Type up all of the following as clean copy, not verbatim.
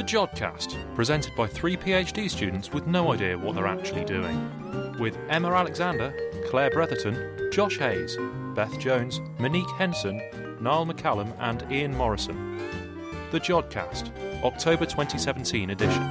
The Jodcast, presented by three PhD students with no idea what they're actually doing. With Emma Alexander, Claire Bretherton, Josh Hayes, Beth Jones, Monique Henson, Niall McCallum and Ian Morrison. The Jodcast, October 2017 edition.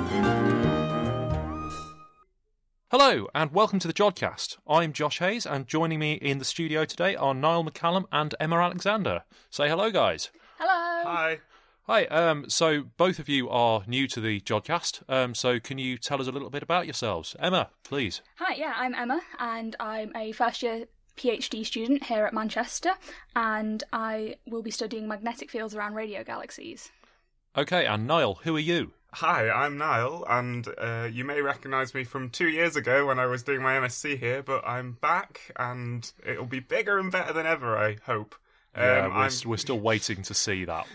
Hello and welcome to the Jodcast. I'm Josh Hayes and joining me in the studio today are Niall McCallum and Emma Alexander. Say hello, guys. Hello. Hi. Hi, so both of you are new to the Jodcast, so can you tell us a little bit about yourselves? Emma, please. Hi, I'm Emma, and I'm a first-year PhD student here at Manchester, and I will be studying magnetic fields around radio galaxies. Okay, and Niall, who are you? Hi, I'm Niall, and you may recognise me from 2 years ago when I was doing my MSc here, but I'm back, and it'll be bigger and better than ever, I hope. We're still waiting to see that.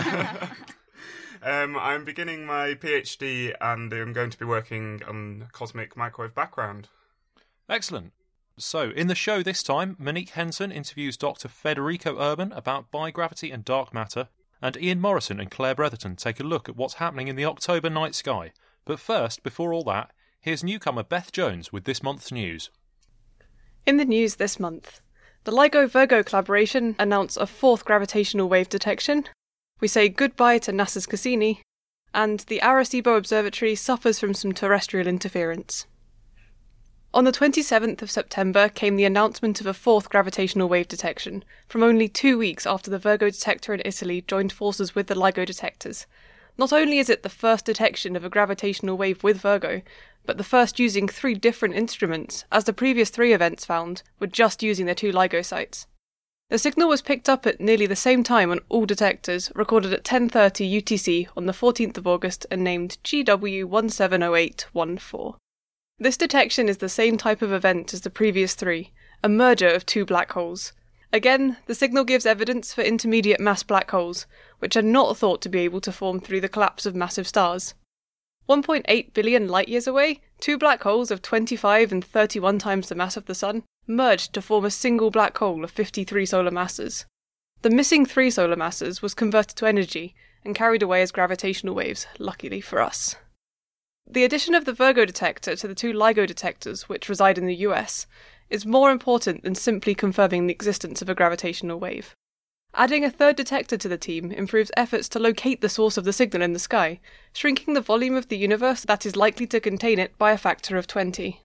I'm beginning my PhD, and I'm going to be working on cosmic microwave background. Excellent. So, in the show this time, Monique Henson interviews Dr. Federico Urban about bigravity and dark matter, and Ian Morrison and Claire Bretherton take a look at what's happening in the October night sky. But first, before all that, here's newcomer Beth Jones with this month's news. In the news this month, the LIGO-Virgo collaboration announced a fourth gravitational wave detection, we say goodbye to NASA's Cassini, and the Arecibo Observatory suffers from some terrestrial interference. On the 27th of September came the announcement of a fourth gravitational wave detection, from only 2 weeks after the Virgo detector in Italy joined forces with the LIGO detectors. Not only is it the first detection of a gravitational wave with Virgo, but the first using 3 different instruments, as the previous 3 events found were just using their 2 LIGO sites. The signal was picked up at nearly the same time on all detectors, recorded at 10:30 UTC on the 14th of August and named GW170814. This detection is the same type of event as the previous 3, a merger of 2 black holes. Again, the signal gives evidence for intermediate mass black holes, which are not thought to be able to form through the collapse of massive stars. 1.8 billion light-years away, 2 black holes of 25 and 31 times the mass of the Sun merged to form a single black hole of 53 solar masses. The missing 3 solar masses was converted to energy and carried away as gravitational waves, luckily for us. The addition of the Virgo detector to the 2 LIGO detectors, which reside in the US, is more important than simply confirming the existence of a gravitational wave. Adding a third detector to the team improves efforts to locate the source of the signal in the sky, shrinking the volume of the universe that is likely to contain it by a factor of 20.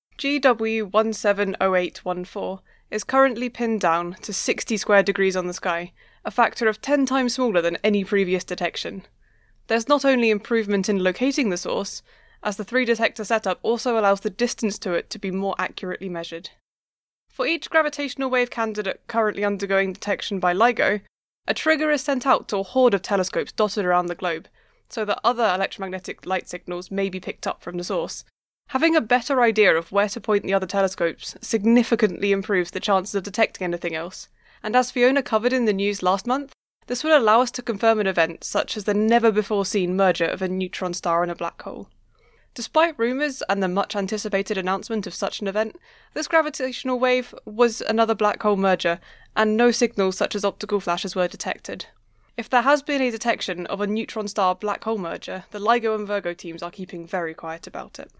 GW170814 is currently pinned down to 60 square degrees on the sky, a factor of 10 times smaller than any previous detection. There's not only improvement in locating the source, as the 3-detector setup also allows the distance to it to be more accurately measured. For each gravitational wave candidate currently undergoing detection by LIGO, a trigger is sent out to a horde of telescopes dotted around the globe, so that other electromagnetic light signals may be picked up from the source. Having a better idea of where to point the other telescopes significantly improves the chances of detecting anything else, and as Fiona covered in the news last month, this will allow us to confirm an event such as the never-before-seen merger of a neutron star and a black hole. Despite rumours and the much-anticipated announcement of such an event, this gravitational wave was another black hole merger, and no signals such as optical flashes were detected. If there has been a detection of a neutron star black hole merger, the LIGO and Virgo teams are keeping very quiet about it.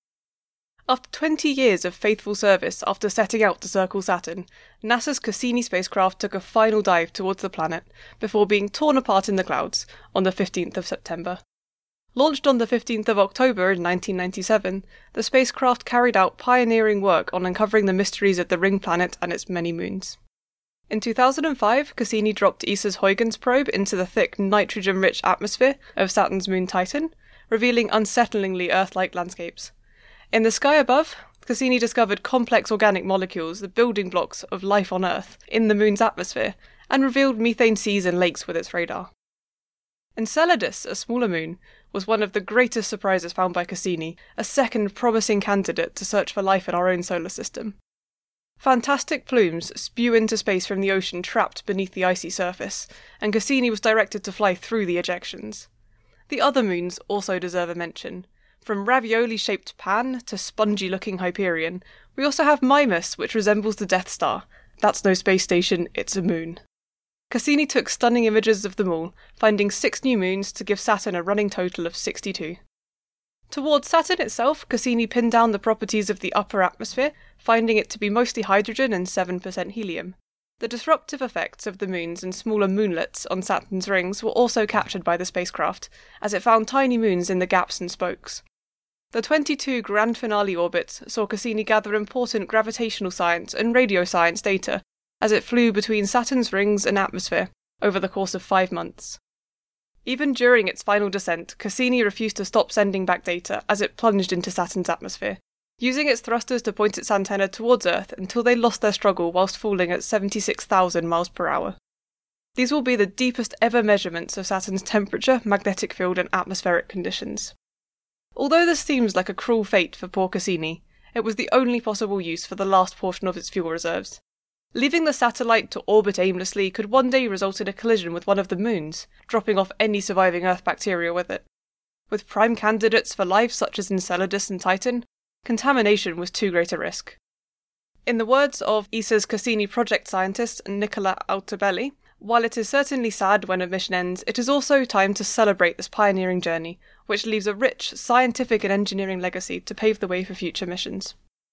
After 20 years of faithful service after setting out to circle Saturn, NASA's Cassini spacecraft took a final dive towards the planet before being torn apart in the clouds on the 15th of September. Launched on the 15th of October in 1997, the spacecraft carried out pioneering work on uncovering the mysteries of the ring planet and its many moons. In 2005, Cassini dropped ESA's Huygens probe into the thick, nitrogen-rich atmosphere of Saturn's moon Titan, revealing unsettlingly Earth-like landscapes. In the sky above, Cassini discovered complex organic molecules, the building blocks of life on Earth, in the moon's atmosphere, and revealed methane seas and lakes with its radar. Enceladus, a smaller moon, was one of the greatest surprises found by Cassini, a second promising candidate to search for life in our own solar system. Fantastic plumes spew into space from the ocean trapped beneath the icy surface, and Cassini was directed to fly through the ejections. The other moons also deserve a mention. From ravioli-shaped Pan to spongy-looking Hyperion, we also have Mimas, which resembles the Death Star. That's no space station, it's a moon. Cassini took stunning images of them all, finding 6 new moons to give Saturn a running total of 62. Towards Saturn itself, Cassini pinned down the properties of the upper atmosphere, finding it to be mostly hydrogen and 7% helium. The disruptive effects of the moons and smaller moonlets on Saturn's rings were also captured by the spacecraft, as it found tiny moons in the gaps and spokes. The 22 grand finale orbits saw Cassini gather important gravitational science and radio science data as it flew between Saturn's rings and atmosphere over the course of 5 months. Even during its final descent, Cassini refused to stop sending back data as it plunged into Saturn's atmosphere, using its thrusters to point its antenna towards Earth until they lost their struggle whilst falling at 76,000 miles per hour. These will be the deepest ever measurements of Saturn's temperature, magnetic field and atmospheric conditions. Although this seems like a cruel fate for poor Cassini, it was the only possible use for the last portion of its fuel reserves. Leaving the satellite to orbit aimlessly could one day result in a collision with one of the moons, dropping off any surviving Earth bacteria with it. With prime candidates for life such as Enceladus and Titan, contamination was too great a risk. In the words of ESA's Cassini project scientist Nicola Altobelli, while it is certainly sad when a mission ends, it is also time to celebrate this pioneering journey, which leaves a rich scientific and engineering legacy to pave the way for future missions.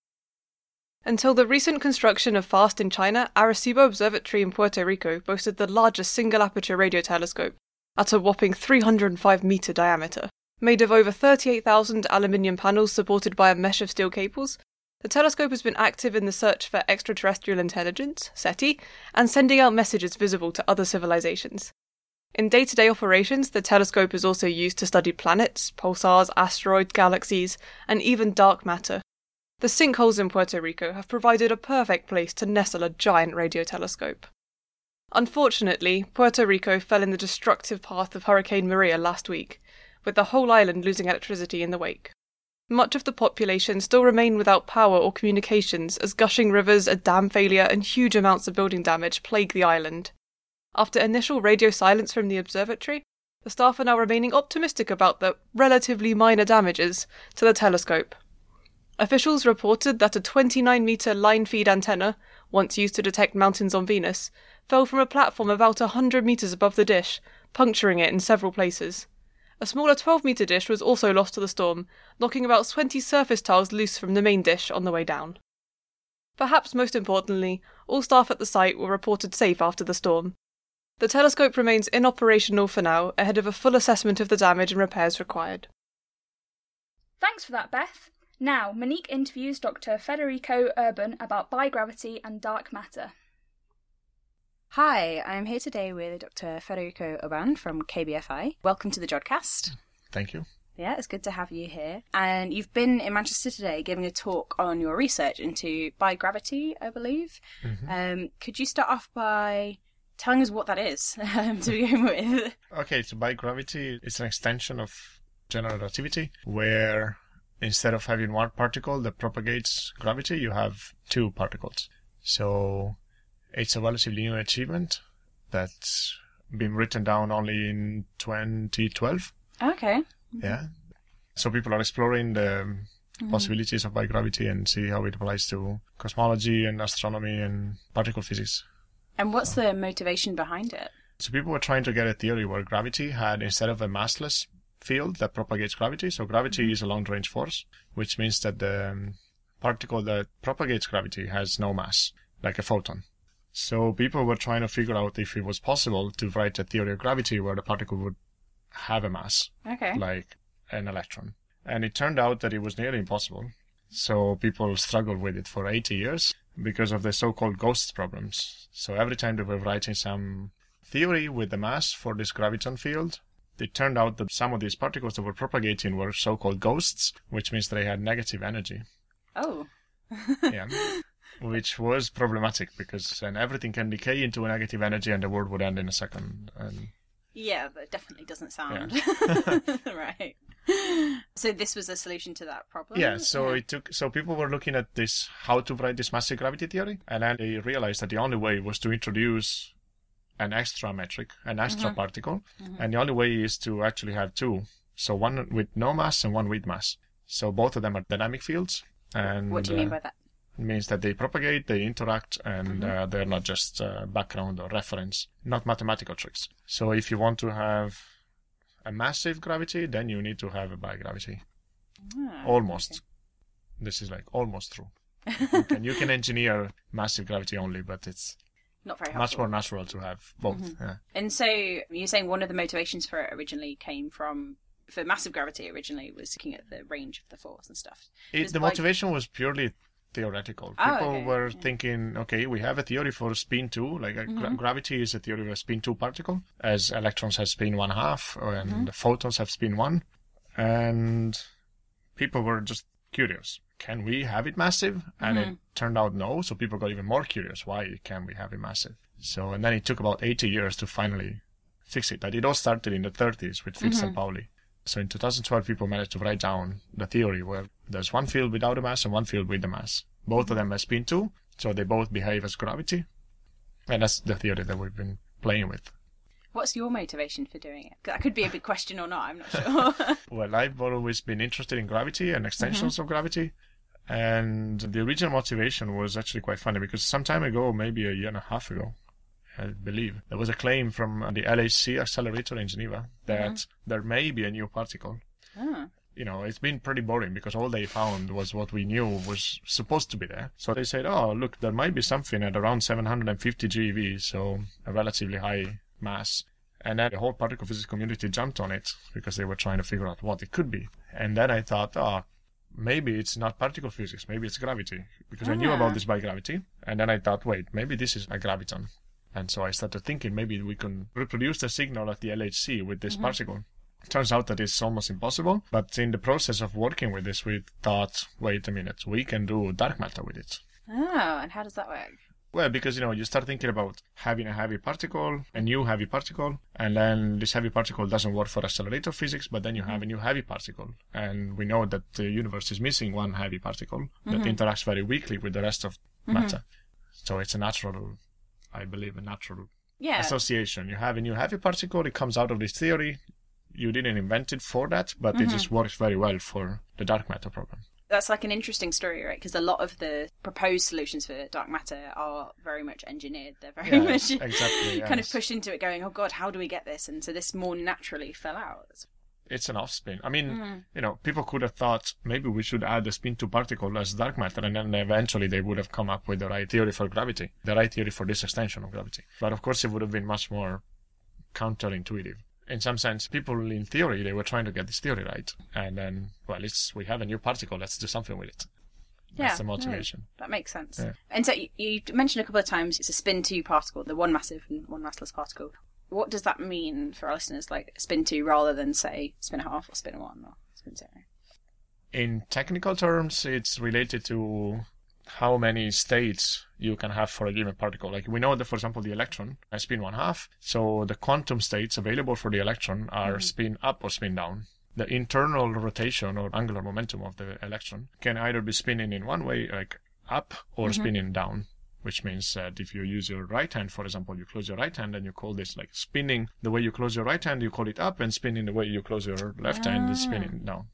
Until the recent construction of FAST in China, Arecibo Observatory in Puerto Rico boasted the largest single-aperture radio telescope, at a whopping 305-metre diameter. Made of over 38,000 aluminium panels supported by a mesh of steel cables, the telescope has been active in the search for extraterrestrial intelligence, SETI, and sending out messages visible to other civilizations. In day-to-day operations, the telescope is also used to study planets, pulsars, asteroids, galaxies, and even dark matter. The sinkholes in Puerto Rico have provided a perfect place to nestle a giant radio telescope. Unfortunately, Puerto Rico fell in the destructive path of Hurricane Maria last week, with the whole island losing electricity in the wake. Much of the population still remain without power or communications as gushing rivers, a dam failure, and huge amounts of building damage plague the island. After initial radio silence from the observatory, the staff are now remaining optimistic about the relatively minor damages to the telescope. Officials reported that a 29-metre line-feed antenna, once used to detect mountains on Venus, fell from a platform about 100 metres above the dish, puncturing it in several places. A smaller 12-metre dish was also lost to the storm, knocking about 20 surface tiles loose from the main dish on the way down. Perhaps most importantly, all staff at the site were reported safe after the storm. The telescope remains inoperational for now, ahead of a full assessment of the damage and repairs required. Thanks for that, Beth. Now, Monique interviews Dr. Federico Urban about bigravity and dark matter. Hi, I'm here today with Dr. Federico Urban from KBFI. Welcome to the Jodcast. Thank you. Yeah, it's good to have you here. And you've been in Manchester today giving a talk on your research into bigravity, I believe. Mm-hmm. Could you start off by telling us what that is to begin with? Okay, so bigravity is an extension of general relativity, where instead of having one particle that propagates gravity, you have two particles. So it's a relatively new achievement that's been written down only in 2012. Okay. Yeah. So people are exploring the possibilities of bigravity and see how it applies to cosmology and astronomy and particle physics. And what's the motivation behind it? So people were trying to get a theory where gravity had, instead of a massless field that propagates gravity, so gravity is a long-range force, which means that the particle that propagates gravity has no mass, like a photon. So people were trying to figure out if it was possible to write a theory of gravity where the particle would have a mass, like an electron. And it turned out that it was nearly impossible. So people struggled with it for 80 years because of the so-called ghost problems. So every time they were writing some theory with the mass for this graviton field, it turned out that some of these particles that were propagating were so-called ghosts, which means they had negative energy. Oh. Yeah. Which was problematic because then everything can decay into a negative energy and the world would end in a second. And yeah, that definitely doesn't sound right. So this was a solution to that problem? Yeah, so people were looking at this, how to write this massive gravity theory, and then they realized that the only way was to introduce an extra metric, an extra particle, and the only way is to actually have two. So one with no mass and one with mass. So both of them are dynamic fields. And what do you mean by that? It means that they propagate, they interact, and they're not just background or reference, not mathematical tricks. So if you want to have a massive gravity, then you need to have a bigravity. Almost. Okay. This is like almost true. You can engineer massive gravity only, but it's not very helpful. Much more natural to have both. Yeah. And so you're saying one of the motivations for it originally came from, for massive gravity originally, was looking at the range of the force and stuff. The motivation was purely theoretical. People were thinking, okay, we have a theory for spin 2, like gravity is a theory of a spin 2 particle, as electrons have spin 1/2 and photons have spin 1. And people were just curious. Can we have it massive? And it turned out no, so people got even more curious. Why can we have it massive? So, and then it took about 80 years to finally fix it. It all started in the 30s with Fields and Pauli. So in 2012, people managed to write down the theory where there's one field without a mass and one field with a mass. Both of them have spin 2, so they both behave as gravity. And that's the theory that we've been playing with. What's your motivation for doing it? That could be a big question or not, I'm not sure. Well, I've always been interested in gravity and extensions of gravity. And the original motivation was actually quite funny because some time ago, maybe a year and a half ago, I believe, there was a claim from the LHC accelerator in Geneva that there may be a new particle. You know, it's been pretty boring because all they found was what we knew was supposed to be there. So they said, oh, look, there might be something at around 750 GeV, so a relatively high mass. And then the whole particle physics community jumped on it because they were trying to figure out what it could be. And then I thought, maybe it's not particle physics, maybe it's gravity. Because I knew about this bigravity. And then I thought, wait, maybe this is a graviton. And so I started thinking maybe we can reproduce the signal at the LHC with this particle. Turns out that it's almost impossible. But in the process of working with this, we thought, wait a minute, we can do dark matter with it. Oh, and how does that work? Well, because, you start thinking about having a heavy particle, a new heavy particle, and then this heavy particle doesn't work for accelerator physics, but then you have a new heavy particle. And we know that the universe is missing one heavy particle that interacts very weakly with the rest of matter. So it's a natural, I believe, association. You have a new heavy particle, it comes out of this theory. You didn't invent it for that, but it just works very well for the dark matter problem. That's like an interesting story, right? Because a lot of the proposed solutions for dark matter are very much engineered. They're very much kind of pushed into it going, oh God, how do we get this? And so this more naturally fell out. It's an off-spin. I mean, people could have thought maybe we should add a spin-2 particle as dark matter, and then eventually they would have come up with the right theory for gravity, the right theory for this extension of gravity. But of course it would have been much more counterintuitive. In some sense, people in theory, they were trying to get this theory right. And then, well, we have a new particle, let's do something with it. That's the motivation. No, that makes sense. Yeah. And so you mentioned a couple of times it's a spin-2 particle, the one massive and one massless particle. What does that mean for our listeners, like spin-2 rather than, say, spin-1/2 or spin-1 or spin-0? In technical terms, it's related to how many states you can have for a given particle. Like we know that, for example, the electron has spin 1/2, so the quantum states available for the electron are spin up or spin down. The internal rotation or angular momentum of the electron can either be spinning in one way, like up, or spinning down, which means that if you use your right hand, for example, you close your right hand and you call this like spinning the way you close your right hand, you call it up, and spinning the way you close your left hand is spinning down.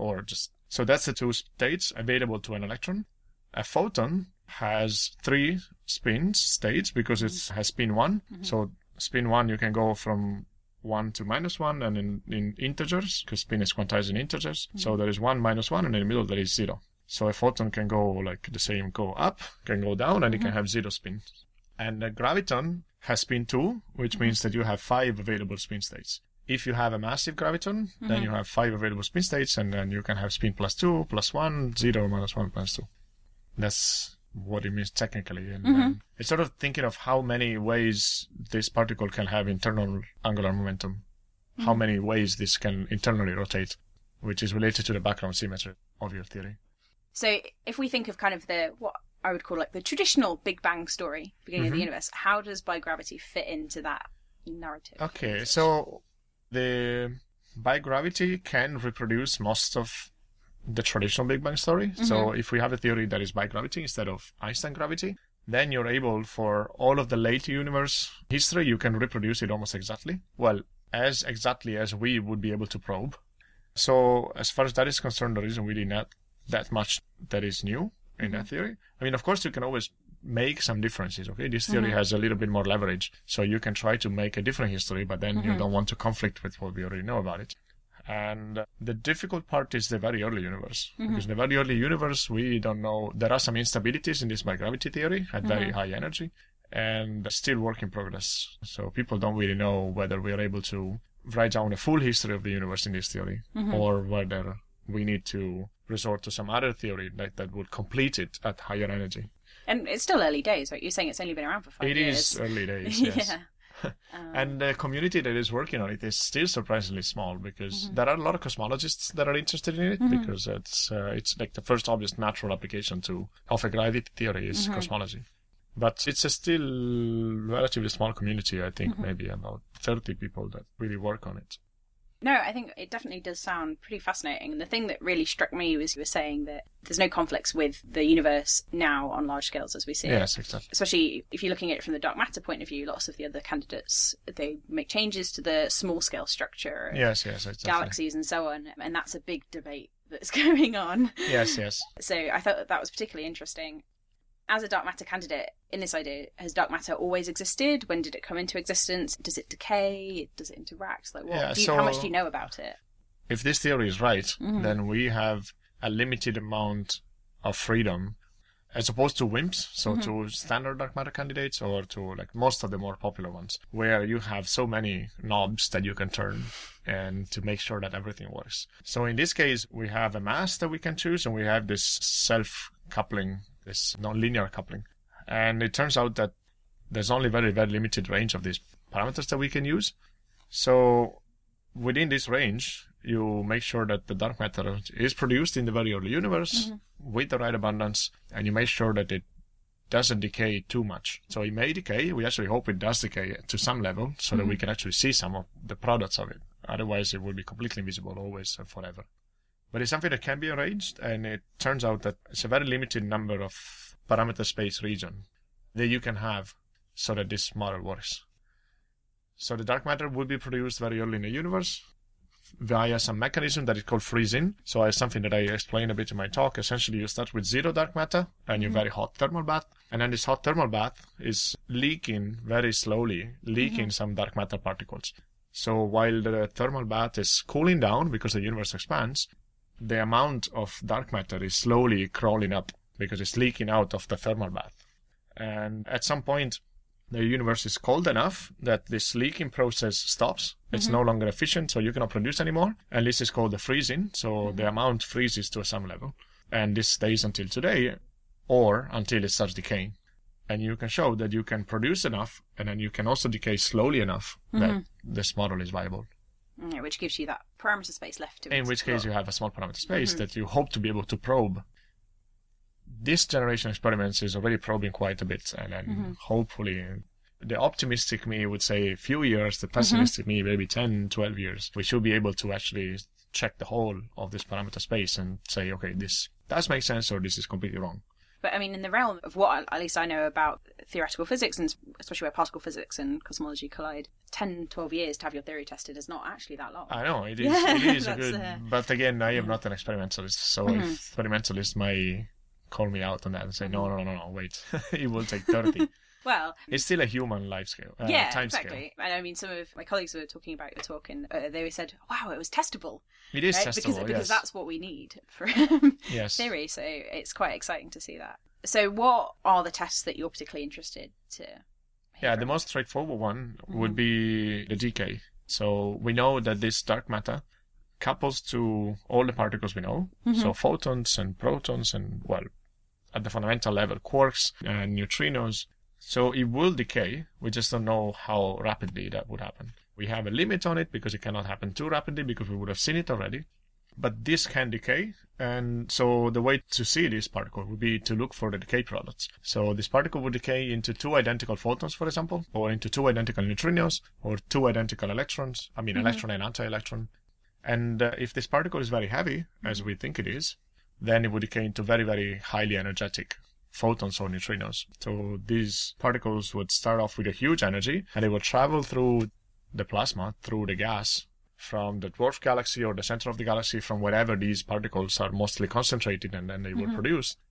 So that's the two states available to an electron. A photon has 3 states because it has spin 1. So spin 1, you can go from 1 to -1, and in integers, because spin is quantized in integers. So there is 1, -1, and in the middle there is 0. So a photon can go like the same, go up, can go down, and it can have 0 spin. And a graviton has spin 2, which means that you have 5 available spin states. If you have a massive graviton, then you have 5 available spin states, and then you can have spin +2, +1, 0, -1, +2. That's what it means technically. And it's sort of thinking of how many ways this particle can have internal angular momentum, how many ways this can internally rotate, which is related to the background symmetry of your theory. So if we think of kind of what I would call like the traditional Big Bang story, beginning of the universe, how does bigravity fit into that narrative? Okay, so the bigravity can reproduce most of the traditional Big Bang story. So if we have a theory that is bigravity instead of Einstein gravity, then you're able, for all of the late universe history, you can reproduce it almost exactly. Well, as exactly as we would be able to probe. So as far as that is concerned, there isn't really not that much that is new. in that theory. I mean, of course, you can always make some differences, okay? This theory has a little bit more leverage, so you can try to make a different history, but then you don't want to conflict with what we already know about it. And the difficult part is the very early universe. Because in the very early universe, we don't know. There are some instabilities in this microgravity theory at very high energy, and still work in progress. So people don't really know whether we are able to write down a full history of the universe in this theory, or whether we need to resort to some other theory that would complete it at higher energy. And it's still early days, right? You're saying it's only been around for 5 years. It is early days, yes. Yeah. And the community that is working on it is still surprisingly small, because there are a lot of cosmologists that are interested in it, because it's like the first obvious natural application of a gravity theory is cosmology. But it's a still relatively small community, I think, maybe about 30 people that really work on it. No, I think it definitely does sound pretty fascinating. And the thing that really struck me was you were saying that there's no conflicts with the universe now on large scales as we see it. Yes, exactly. Especially if you're looking at it from the dark matter point of view, lots of the other candidates, they make changes to the small scale structure, Yes, exactly. galaxies and so on. And that's a big debate that's going on. Yes, yes. So I thought that was particularly interesting. As a dark matter candidate, in this idea, has dark matter always existed? When did it come into existence? Does it decay? Does it interact? Like, how much do you know about it? If this theory is right, then we have a limited amount of freedom, as opposed to WIMPs, so to standard dark matter candidates, or to like most of the more popular ones, where you have so many knobs that you can turn and to make sure that everything works. So in this case, we have a mass that we can choose, and we have this self-coupling, this non-linear coupling. And it turns out that there's only very, very limited range of these parameters that we can use. So within this range, you make sure that the dark matter is produced in the very early universe with the right abundance, and you make sure that it doesn't decay too much. So it may decay. We actually hope it does decay to some level, so that we can actually see some of the products of it. Otherwise, it will be completely invisible always and forever. But it's something that can be arranged, and it turns out that it's a very limited number of parameter space region that you can have so that this model works. So the dark matter will be produced very early in the universe via some mechanism that is called freeze-in. So it's something that I explained a bit in my talk. Essentially, you start with zero dark matter and your very hot thermal bath. And then this hot thermal bath is leaking very slowly, some dark matter particles. So while the thermal bath is cooling down because the universe expands, the amount of dark matter is slowly crawling up because it's leaking out of the thermal bath. And at some point, the universe is cold enough that this leaking process stops. It's no longer efficient, so you cannot produce anymore. And this is called the freezing. So the amount freezes to some level. And this stays until today, or until it starts decaying. And you can show that you can produce enough, and then you can also decay slowly enough that this model is viable. Yeah, which gives you that parameter space left to In which case you have a small parameter space that you hope to be able to probe. This generation of experiments is already probing quite a bit, and then hopefully the optimistic me would say a few years, the pessimistic me maybe 10, 12 years, we should be able to actually check the whole of this parameter space and say, okay, this does make sense or this is completely wrong. But I mean, in the realm of what at least I know about theoretical physics, and especially where particle physics and cosmology collide, 10, 12 years to have your theory tested is not actually that long. I know, it is a good... But again, I am not an experimentalist, so experimentalists might call me out on that and say, no, wait, it will take 30. Well, it's still a human life scale. Time exactly. Scale. And I mean, some of my colleagues were talking about your talk, and they said, "Wow, it was testable." It is testable, because that's what we need for theory. So it's quite exciting to see that. So, what are the tests that you're particularly interested to? Yeah, the most straightforward one would be the decay. So we know that this dark matter couples to all the particles we know, so photons and protons and, well, at the fundamental level, quarks and neutrinos. So it will decay. We just don't know how rapidly that would happen. We have a limit on it because it cannot happen too rapidly because we would have seen it already. But this can decay. And so the way to see this particle would be to look for the decay products. So this particle would decay into two identical photons, for example, or into two identical neutrinos, or two identical electrons. I mean, electron and anti-electron. And if this particle is very heavy, as we think it is, then it would decay into very, very highly energetic photons or neutrinos. So these particles would start off with a huge energy, and they would travel through the plasma, through the gas, from the dwarf galaxy or the center of the galaxy, from wherever these particles are mostly concentrated, and then they would produce.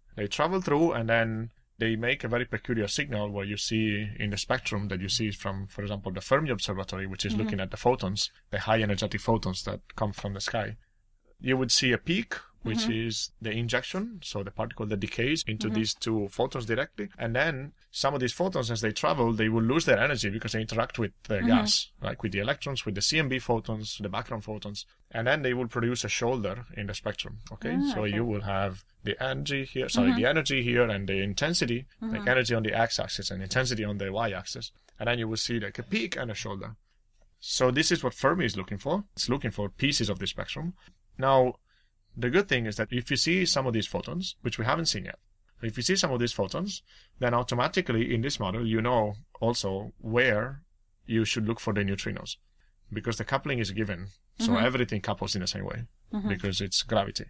They travel through, and then they make a very peculiar signal where you see in the spectrum that you see from, for example, the Fermi Observatory, which is looking at the photons, the high energetic photons that come from the sky. You would see a peak, which is the injection, so the particle that decays into these two photons directly. And then some of these photons, as they travel, they will lose their energy because they interact with the gas, like with the electrons, with the CMB photons, the background photons. And then they will produce a shoulder in the spectrum, okay? So you will have the energy here, the energy here and the intensity, like energy on the x-axis and intensity on the y-axis. And then you will see like a peak and a shoulder. So this is what Fermi is looking for. It's looking for pieces of the spectrum. Now, the good thing is that if you see some of these photons, which we haven't seen yet, if you see some of these photons, then automatically in this model, you know also where you should look for the neutrinos, because the coupling is given. So everything couples in the same way, because it's gravity.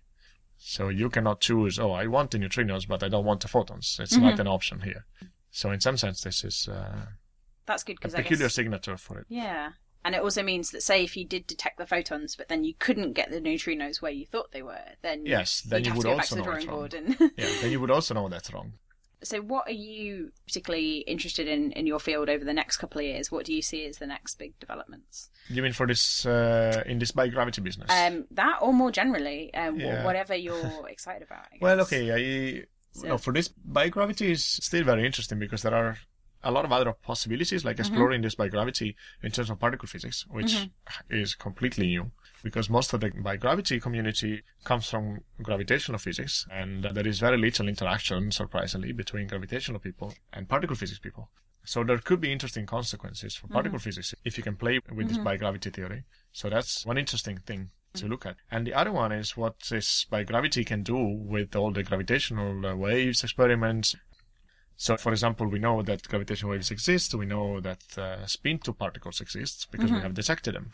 So you cannot choose, I want the neutrinos, but I don't want the photons. It's not an option here. So in some sense, this is that's good, a peculiar signature for it. Yeah. And it also means that, say, if you did detect the photons, but then you couldn't get the neutrinos where you thought they were, then then you would also know it's wrong. Then you would also know that's wrong. So what are you particularly interested in your field over the next couple of years? What do you see as the next big developments? You mean for this, in this biogravity business? That or more generally, whatever you're excited about, I guess. Well, okay, for this, biogravity is still very interesting because there are a lot of other possibilities, like exploring this biogravity in terms of particle physics, which is completely new, because most of the biogravity community comes from gravitational physics, and there is very little interaction, surprisingly, between gravitational people and particle physics people. So there could be interesting consequences for particle physics if you can play with this biogravity theory. So that's one interesting thing to look at. And the other one is what this biogravity can do with all the gravitational waves experiments. So, for example, we know that gravitational waves exist. We know that spin-2 particles exist because we have detected them.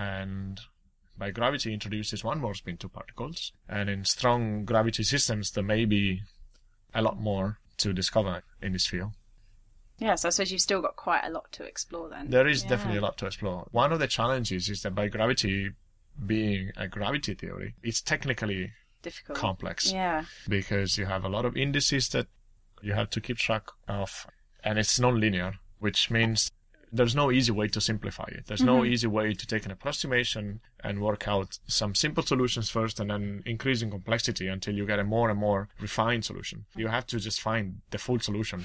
And biogravity introduces one more spin-2 particles. And in strong gravity systems, there may be a lot more to discover in this field. Yeah, so I suppose you've still got quite a lot to explore then. There is definitely a lot to explore. One of the challenges is that biogravity, being a gravity theory, it's technically difficult, complex. Yeah. Because you have a lot of indices that you have to keep track of, and it's non-linear, which means there's no easy way to simplify it. There's no easy way to take an approximation and work out some simple solutions first and then increase in complexity until you get a more and more refined solution. You have to just find the full solution,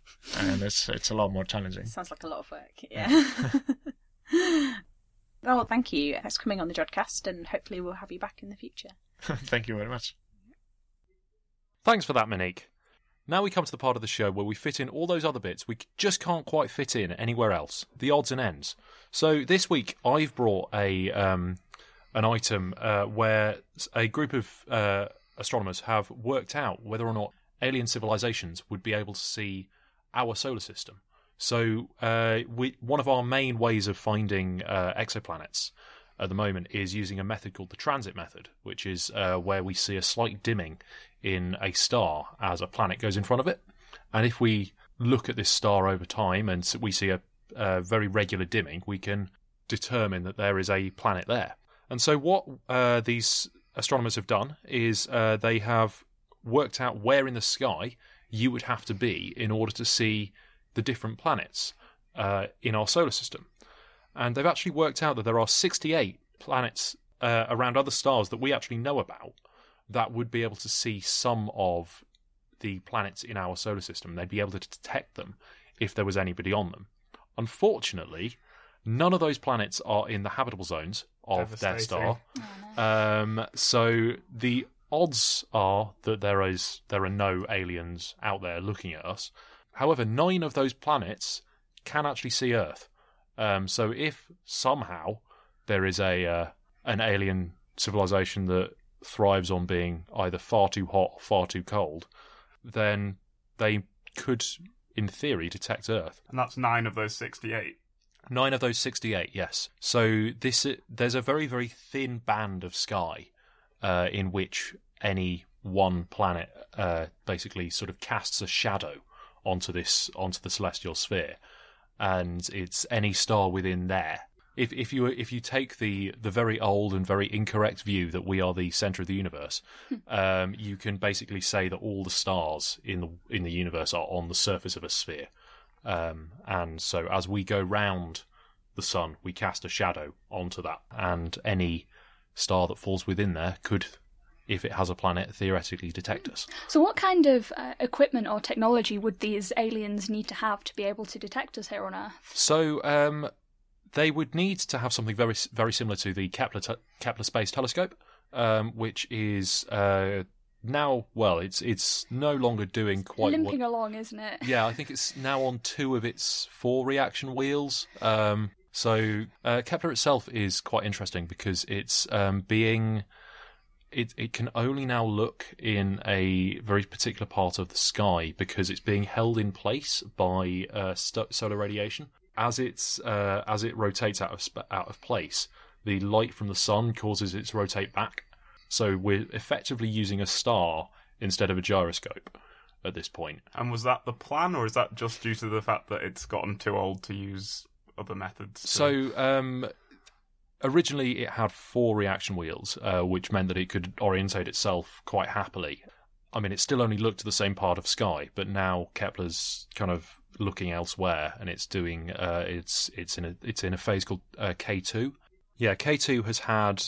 and it's a lot more challenging. Sounds like a lot of work, yeah. Well, thank you. Thanks for coming on the Jodcast, and hopefully we'll have you back in the future. Thank you very much. Thanks for that, Monique. Now we come to the part of the show where we fit in all those other bits we just can't quite fit in anywhere else, the odds and ends. So this week I've brought an item where a group of astronomers have worked out whether or not alien civilizations would be able to see our solar system. So one of our main ways of finding exoplanets at the moment is using a method called the transit method, which is where we see a slight dimming in a star as a planet goes in front of it. And if we look at this star over time and we see a very regular dimming, we can determine that there is a planet there. And so what these astronomers have done is they have worked out where in the sky you would have to be in order to see the different planets in our solar system. And they've actually worked out that there are 68 planets around other stars that we actually know about that would be able to see some of the planets in our solar system. They'd be able to detect them if there was anybody on them. Unfortunately, none of those planets are in the habitable zones of their star. So the odds are that there are no aliens out there looking at us. However, 9 of those planets can actually see Earth. So if somehow there is an alien civilization that thrives on being either far too hot or far too cold, then they could, in theory, detect Earth. And that's 9 of those 68. 9 of those 68, yes. So there's a very, very thin band of sky in which any one planet basically sort of casts a shadow onto the celestial sphere, and it's any star within there if you take the very old and very incorrect view that we are the center of the universe, you can basically say that all the stars in the universe are on the surface of a sphere, and so as we go round the sun, we cast a shadow onto that, and any star that falls within there could, if it has a planet, theoretically detect us. So what kind of equipment or technology would these aliens need to have to be able to detect us here on Earth? So they would need to have something very, very similar to the Kepler Space Telescope, which is now, well, it's no longer doing quite limping along, isn't it? Yeah, I think it's now on 2 of its 4 reaction wheels. So Kepler itself is quite interesting because it's it can only now look in a very particular part of the sky because it's being held in place by solar radiation. As it rotates out of place, the light from the sun causes it to rotate back. So we're effectively using a star instead of a gyroscope at this point. And was that the plan, or is that just due to the fact that it's gotten too old to use other methods? So originally it had 4 reaction wheels, which meant that it could orientate itself quite happily. I mean, it still only looked at the same part of sky, but now Kepler's kind of looking elsewhere, and it's doing it's in a phase called K2. Yeah, K2 has had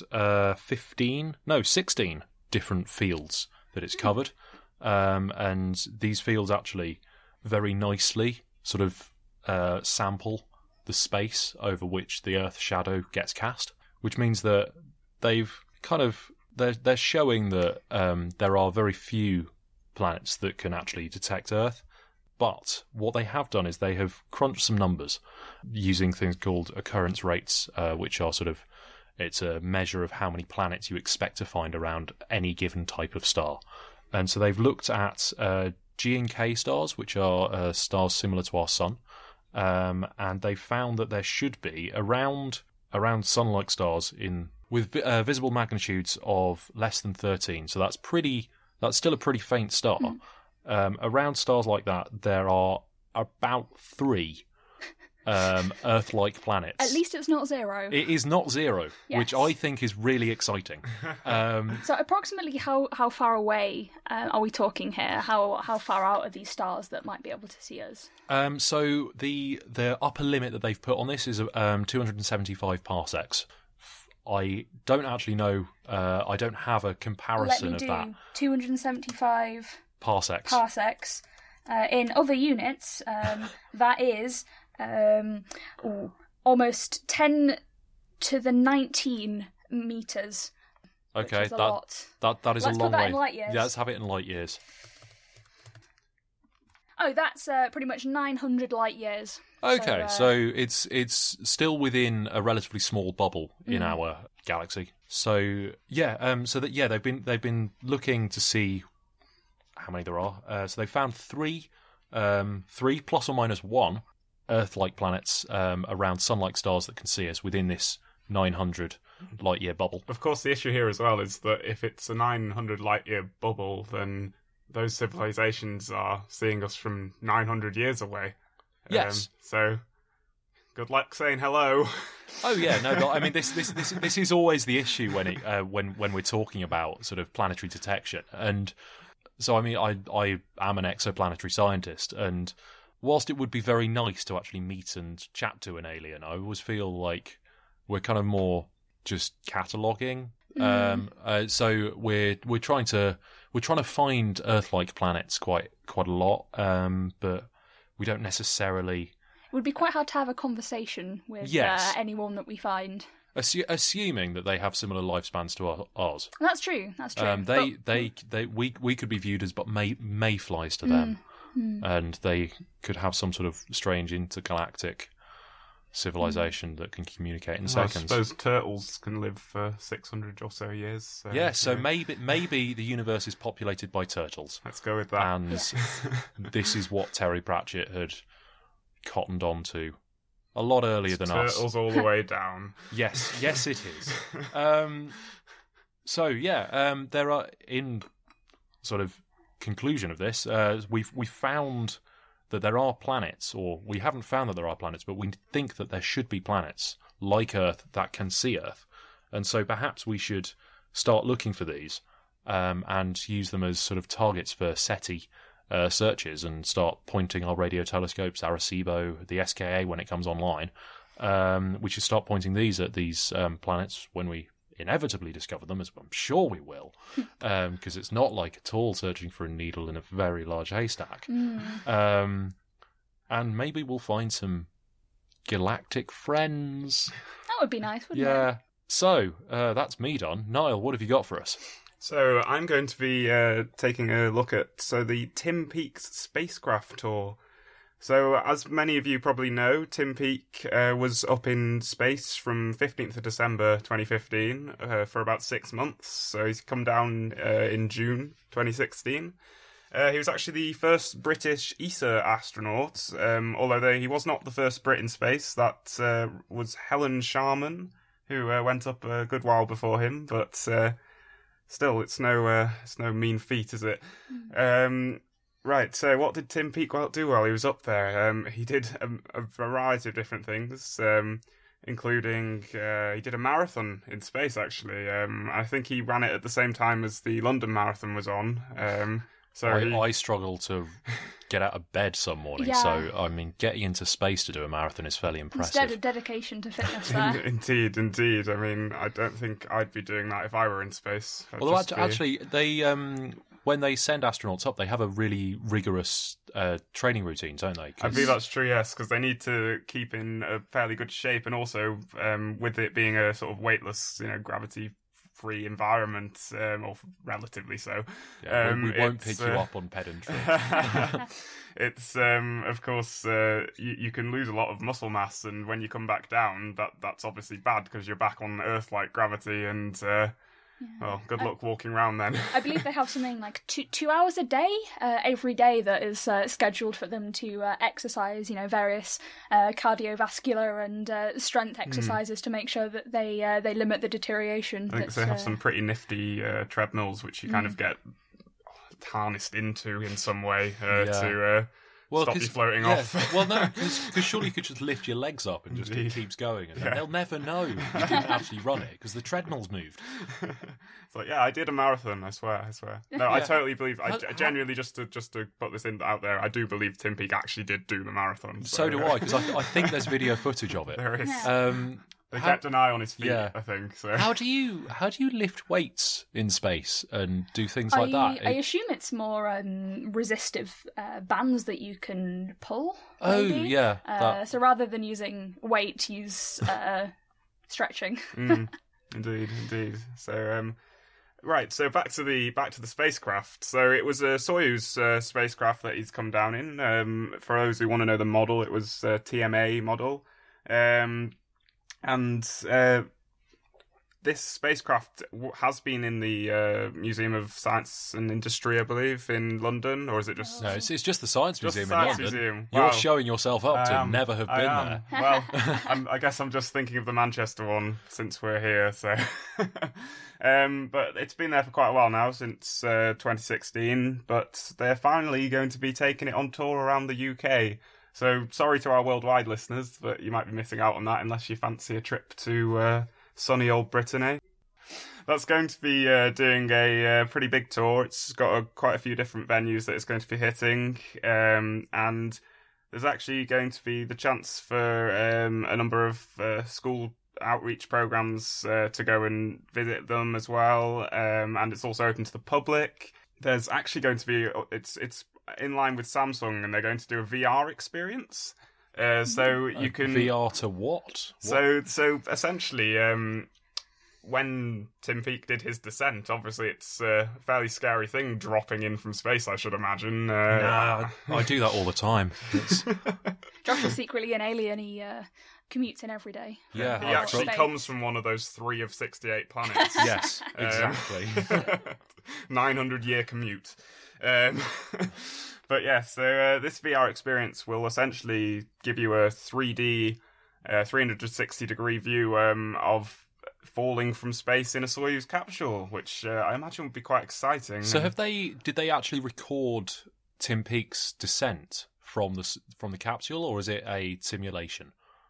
16 different fields that it's covered, and these fields actually very nicely sort of sample the space over which the Earth's shadow gets cast, which means that they've kind of they're showing that there are very few planets that can actually detect Earth. But what they have done is they have crunched some numbers using things called occurrence rates, which are it's a measure of how many planets you expect to find around any given type of star. And so they've looked at G and K stars, which are stars similar to our sun, and they found that there should be around sun-like stars with visible magnitudes of less than 13. So that's still a pretty faint star. Around stars like that, there are about 3 Earth-like planets. At least it's not 0. It is not 0, Yes. which I think is really exciting. So approximately how far away are we talking here? How far out are these stars that might be able to see us? So the upper limit that they've put on this is 275 parsecs. I don't actually know. I don't have a comparison of that. 275 parsecs. In other units, that is almost 10 to the 19 meters. Okay, which is a lot. that is Let's a long put that way. in light years. Yeah, let's have it in light years. Oh, that's pretty much 900 light years. Okay, so it's still within a relatively small bubble in our galaxy. So yeah, they've been looking to see how many there are. So they found 3 plus or minus 1 Earth-like planets around sun-like stars that can see us within this 900 light-year bubble. Of course, the issue here as well is that if it's a 900 light-year bubble, then those civilizations are seeing us from 900 years away. Yes. So, good luck saying hello. Oh yeah, no, but I mean this is always the issue when we're talking about sort of planetary detection. And so I mean I am an exoplanetary scientist, and whilst it would be very nice to actually meet and chat to an alien, I always feel like we're kind of more just cataloguing. So we're trying to find Earth-like planets quite a lot, but we don't necessarily. It would be quite hard to have a conversation with anyone that we find. Assuming that they have similar lifespans to ours. That's true. We could be viewed as but mayflies to them, and they could have some sort of strange intergalactic civilization that can communicate in seconds. I suppose turtles can live for 600 or so years. So, yeah, so maybe the universe is populated by turtles. Let's go with that. And this is what Terry Pratchett had cottoned on to a lot earlier than us. Turtles all the way down. Yes, it is. So yeah, there are, in sort of conclusion of this, we found that there are planets, or we haven't found that there are planets, but we think that there should be planets like Earth that can see Earth. And so perhaps we should start looking for these and use them as sort of targets for SETI searches and start pointing our radio telescopes, Arecibo, the SKA when it comes online. We should start pointing these at these planets when we inevitably discover them, as I'm sure we will, because it's not like at all searching for a needle in a very large haystack. And maybe we'll find some galactic friends. That would be nice, wouldn't it? Yeah. So, that's me done. Niall, what have you got for us? So I'm going to be taking a look at the Tim Peake's spacecraft tour. So as many of you probably know, Tim Peake was up in space from 15th of December 2015 for about 6 months. So he's come down in June 2016. He was actually the first British ESA astronaut, although he was not the first Brit in space. That was Helen Sharman, who went up a good while before him, but still, it's no mean feat, is it? Right, so what did Tim Peake do while he was up there? He did a variety of different things, including he did a marathon in space, actually. I think he ran it at the same time as the London Marathon was on. I struggle to get out of bed some morning, Yeah. so, I mean, getting into space to do a marathon is fairly impressive. Instead of dedication to fitness there. Indeed. I mean, I don't think I'd be doing that if I were in space. Although, actually, they when they send astronauts up, they have a really rigorous training routine, don't they? I believe that's true, yes, because they need to keep in a fairly good shape, and also with it being a sort of weightless, gravity-free environment, or relatively so. Yeah, we won't pick you up on pedantry. It's of course you can lose a lot of muscle mass, and when you come back down, that's obviously bad because you're back on Earth-like gravity, and well, good luck walking around then. I believe they have something like 2 hours a day, every day, that is scheduled for them to exercise, various cardiovascular and strength exercises to make sure that they limit the deterioration. I think they have some pretty nifty treadmills which you kind of get harnessed into in some way to stop you floating off. Well, no, because surely you could just lift your legs up and just it keeps going, and then they'll never know you didn't actually run it because the treadmill's moved. It's like, I did a marathon. I swear. No, I totally believe. I genuinely just to put this out there, I do believe Tim Peake actually did do the marathon. So do I, because I think there's video footage of it. There is. They How- kept an eye on his feet, Yeah. I think. So How do you lift weights in space and do things like that? I assume it's more resistive bands that you can pull. Oh, maybe. yeah, that- So rather than using weight, use stretching. Indeed. So right, so back to the spacecraft. So it was a Soyuz spacecraft that he's come down in. For those who want to know the model, it was a TMA model. And this spacecraft has been in the Museum of Science and Industry, I believe, in London, or is it just... No, it's just the Science Just Museum the in Science London. Museum. You're Wow. showing yourself up to never have been there. Well, I guess I'm just thinking of the Manchester one since we're here. So, but it's been there for quite a while now, since 2016. But they're finally going to be taking it on tour around the UK. So sorry to our worldwide listeners, but you might be missing out on that unless you fancy a trip to sunny old Brittany. That's going to be doing a pretty big tour. It's got quite a few different venues that it's going to be hitting, and there's actually going to be the chance for a number of school outreach programs to go and visit them as well, and it's also open to the public. There's actually going to be it's in line with Samsung, and they're going to do a VR experience. So you can VR to what? So essentially, when Tim Peake did his descent, obviously it's a fairly scary thing dropping in from space, I should imagine. Nah, I do that all the time. Josh is secretly an alien. He commutes in every day. Yeah, He Oh, actually space. comes from one of those 3 of 68 planets. Yes, exactly. 900-year commute. But yeah, so this VR experience will essentially give you a 3D, 360-degree view of falling from space in a Soyuz capsule, which I imagine would be quite exciting. So did they actually record Tim Peake's descent from the capsule, or is it a simulation?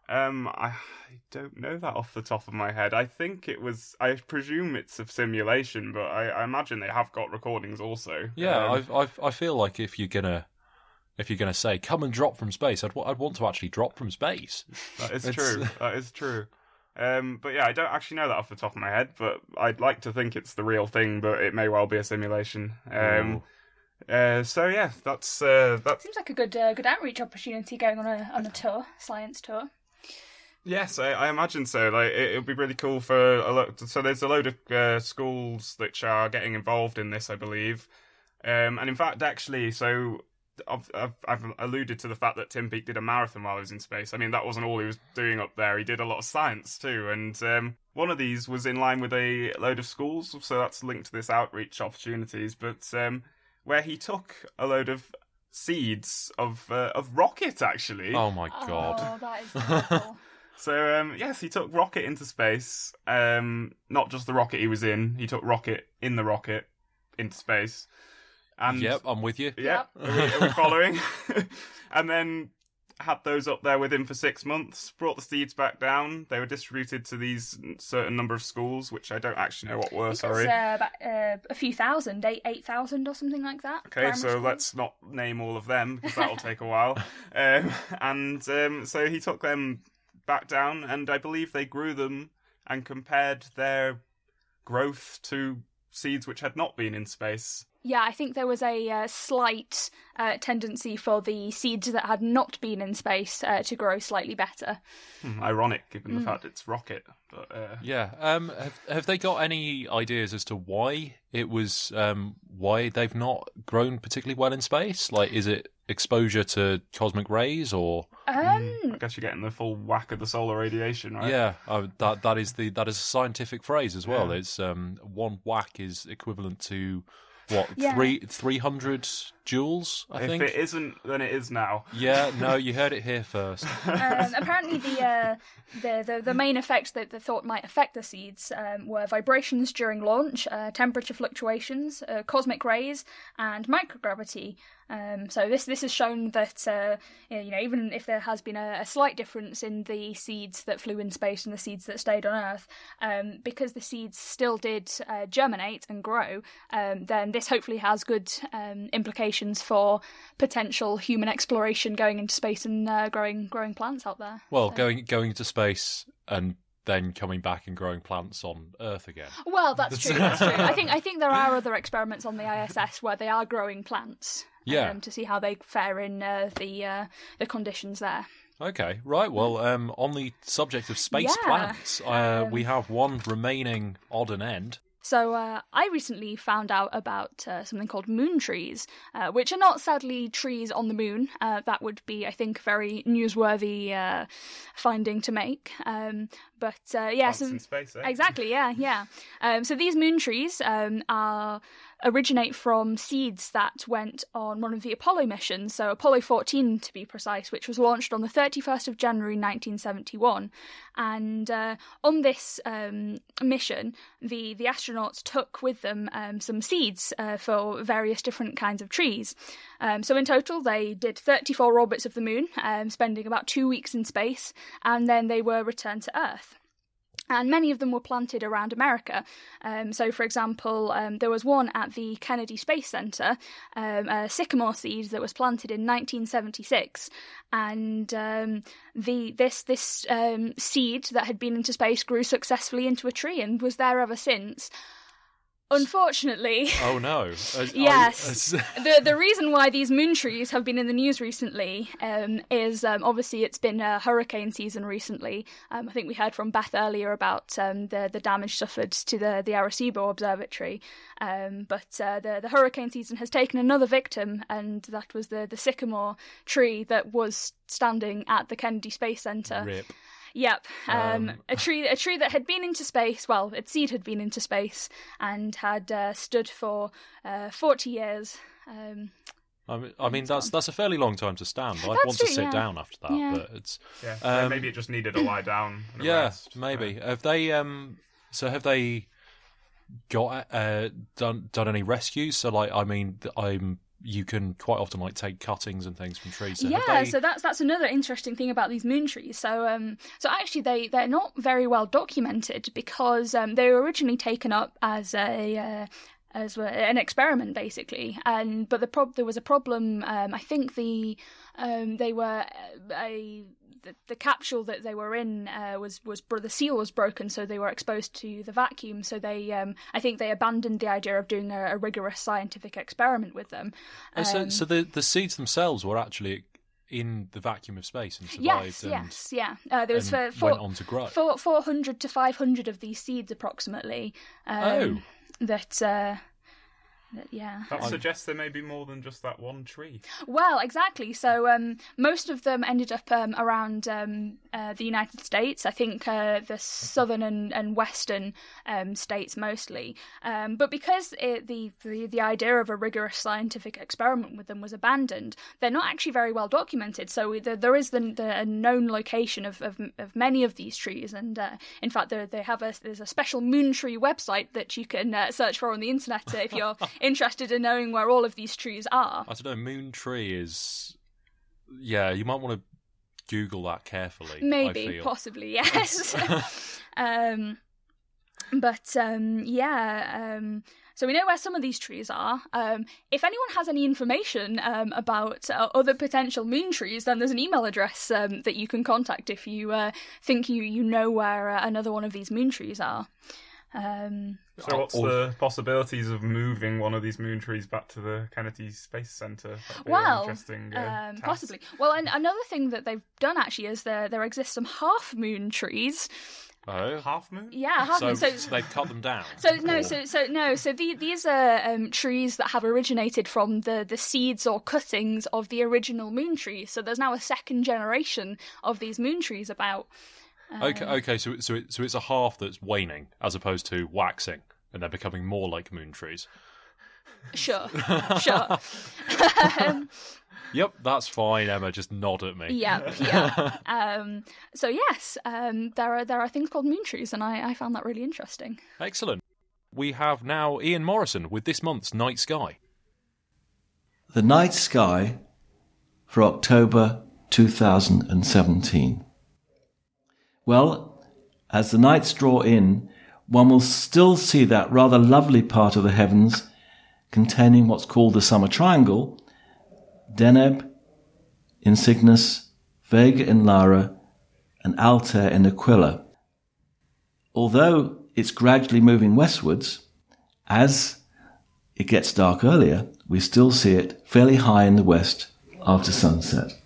I don't know that off the top of my head. I think it was. I presume it's a simulation, but I imagine they have got recordings also. Yeah, I feel like if you're gonna say come and drop from space, I'd want to actually drop from space. That is true. That is true. But yeah, I don't actually know that off the top of my head, but I'd like to think it's the real thing, but it may well be a simulation. So yeah, that's Seems like a good outreach opportunity going on a tour, science tour. Yes, I imagine so. Like it would be really cool for a lot. So there's a load of schools which are getting involved in this, I believe. And in fact, actually, so I've alluded to the fact that Tim Peake did a marathon while he was in space. I mean, that wasn't all he was doing up there. He did a lot of science too, and one of these was in line with a load of schools. So that's linked to this outreach opportunities, but where he took a load of seeds of rocket, actually. Oh my god! Oh, that is beautiful. So, yes, he took rocket into space. Not just the rocket he was in. He took rocket in the rocket into space. And yep, I'm with you. Yep. Are we following? And then had those up there with him for 6 months, brought the seeds back down. They were distributed to these certain number of schools, which I don't actually know what were, sorry. About a few thousand, 8,000 or something like that. Okay, so let's not name all of them, because that'll take a while. So he took them back down, and I believe they grew them and compared their growth to seeds which had not been in space. Yeah, I think there was a slight tendency for the seeds that had not been in space to grow slightly better. Ironic, given the fact it's rocket. But, Yeah. Have they got any ideas as to why it was why they've not grown particularly well in space? Like, is it exposure to cosmic rays, or? I guess you're getting the full whack of the solar radiation, right? Yeah, that is a scientific phrase as well. It's one whack is equivalent to what 300 joules, I think. If it isn't, then it is now. Yeah, no, you heard it here first. Apparently, the main effects that they thought might affect the seeds were vibrations during launch, temperature fluctuations, cosmic rays, and microgravity. So this has shown that even if there has been a slight difference in the seeds that flew in space and the seeds that stayed on Earth, because the seeds still did germinate and grow, then this hopefully has good implications for potential human exploration going into space and growing plants out there. Well, going into space and then coming back and growing plants on Earth again. Well, that's true. That's true. I think there are other experiments on the ISS where they are growing plants. To see how they fare in the conditions there. Okay, right. Well, on the subject of space plants, we have one remaining odd and end. So I recently found out about something called moon trees, which are not, sadly, trees on the moon. That would be, I think, very newsworthy finding to make. But Plants in space, eh? Exactly, yeah. So these moon trees originate from seeds that went on one of the Apollo missions, so Apollo 14 to be precise, which was launched on the 31st of January 1971. And on this mission, the astronauts took with them some seeds for various different kinds of trees. So in total, they did 34 orbits of the moon, spending about 2 weeks in space, and then they were returned to Earth. And many of them were planted around America. So, for example, there was one at the Kennedy Space Center, a sycamore seed that was planted in 1976. And this seed that had been into space grew successfully into a tree and was there ever since. Unfortunately. Oh no. Yes. The reason why these moon trees have been in the news recently is obviously it's been hurricane season recently. I think we heard from Beth earlier about the damage suffered to the Arecibo Observatory. But the hurricane season has taken another victim, and that was the sycamore tree that was standing at the Kennedy Space Center. Rip. Yep, a tree that had been into space. Well, its seed had been into space and had stood for 40 years. I mean that's a fairly long time to stand. I'd want to sit down after that, but it's maybe it just needed to lie down. And rest. Maybe. Have they? Have they got done any rescues? So, like, I mean, I'm you can quite often take cuttings and things from trees. So so that's another interesting thing about these moon trees. So actually they're not very well documented because they were originally taken up as an experiment, basically, but there was a problem. I think the capsule that they were in the seal was broken, so they were exposed to the vacuum. So I think they abandoned the idea of doing a rigorous scientific experiment with them. So the seeds themselves were actually in the vacuum of space and survived. There was went on to grow. 400 to 500 of these seeds approximately. That suggests there may be more than just that one tree. Well, exactly. So most of them ended up around the United States. I think the southern and western states mostly. But because the idea of a rigorous scientific experiment with them was abandoned, they're not actually very well documented. So there is the known location of many of these trees, and in fact there's a special moon tree website that you can search for on the internet if you're interested in knowing where all of these trees are. I don't know, moon tree is... Yeah, you might want to Google that carefully. Maybe, possibly, yes. So we know where some of these trees are. If anyone has any information about other potential moon trees, then there's an email address that you can contact if you think you know where another one of these moon trees are. So what's the possibilities of moving one of these moon trees back to the Kennedy Space Center? That'd be an interesting task. Possibly. Well, and another thing that they've done actually is there exist some half-moon trees. Oh, half moon? Yeah, half moon. So they've cut them down. So these are trees that have originated from the seeds or cuttings of the original moon tree. So there's now a second generation of these moon trees about. Okay. So it's a half that's waning as opposed to waxing, and they're becoming more like moon trees. Sure. Yep, that's fine, Emma. Just nod at me. Yeah. So yes, there are things called moon trees, and I found that really interesting. Excellent. We have now Ian Morrison with this month's Night Sky. The night sky for October 2017. Well, as the nights draw in, one will still see that rather lovely part of the heavens containing what's called the Summer Triangle: Deneb in Cygnus, Vega in Lara, and Altair in Aquila. Although it's gradually moving westwards, as it gets dark earlier, we still see it fairly high in the west after sunset.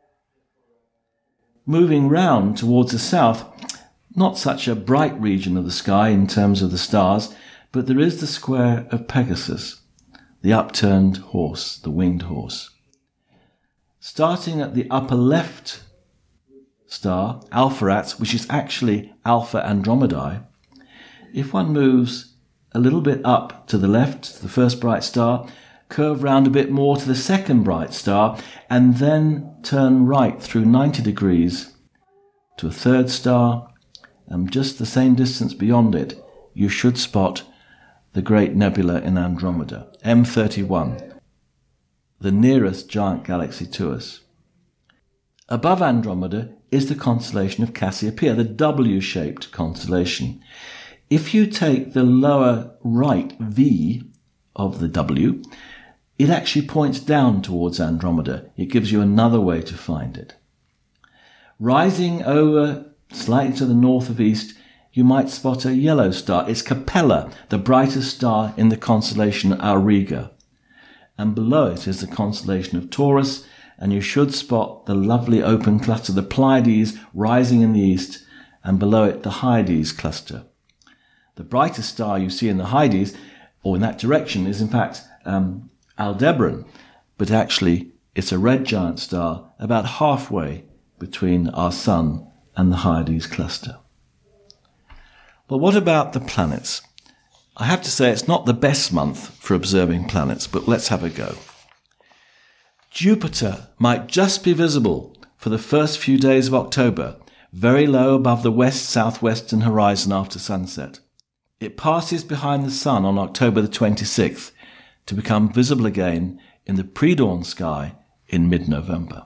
Moving round towards the south, not such a bright region of the sky in terms of the stars, but there is the square of Pegasus, the upturned horse, the winged horse. Starting at the upper left star, Alpheratz, which is actually Alpha Andromedae, if one moves a little bit up to the left, to the first bright star, curve round a bit more to the second bright star, and then turn right through 90 degrees to a third star, and just the same distance beyond it, you should spot the great nebula in Andromeda, M31, the nearest giant galaxy to us. Above Andromeda is the constellation of Cassiopeia, the W-shaped constellation. If you take the lower right V of the W, it actually points down towards Andromeda. It gives you another way to find it. Rising over slightly to the north of east, you might spot a yellow star. It's Capella, the brightest star in the constellation Auriga. And below it is the constellation of Taurus, and you should spot the lovely open cluster, the Pleiades, rising in the east, and below it the Hyades cluster. The brightest star you see in the Hyades, or in that direction, is in fact Aldebaran, but actually it's a red giant star about halfway between our Sun and the Hyades cluster. But what about the planets? I have to say it's not the best month for observing planets, but let's have a go. Jupiter might just be visible for the first few days of October, very low above the west-southwestern horizon after sunset. It passes behind the Sun on October the 26th to become visible again in the pre-dawn sky in mid-November.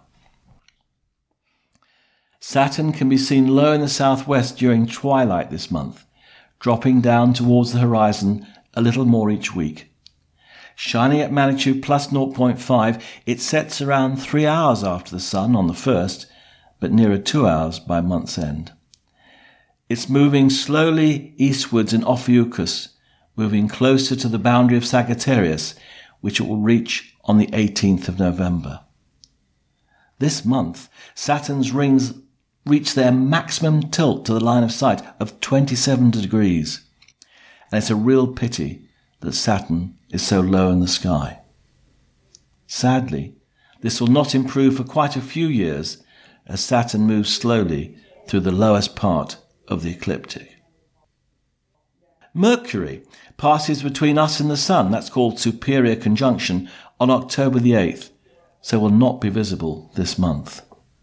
Saturn can be seen low in the southwest during twilight this month, dropping down towards the horizon a little more each week. Shining at magnitude plus 0.5, it sets around 3 hours after the Sun on the 1st, but nearer 2 hours by month's end. It's moving slowly eastwards in Ophiuchus, moving closer to the boundary of Sagittarius, which it will reach on the 18th of November. This month, Saturn's rings reach their maximum tilt to the line of sight of 27 degrees, and it's a real pity that Saturn is so low in the sky. Sadly, this will not improve for quite a few years as Saturn moves slowly through the lowest part of the ecliptic. Mercury passes between us and the Sun, that's called superior conjunction, on October the 8th, so will not be visible this month.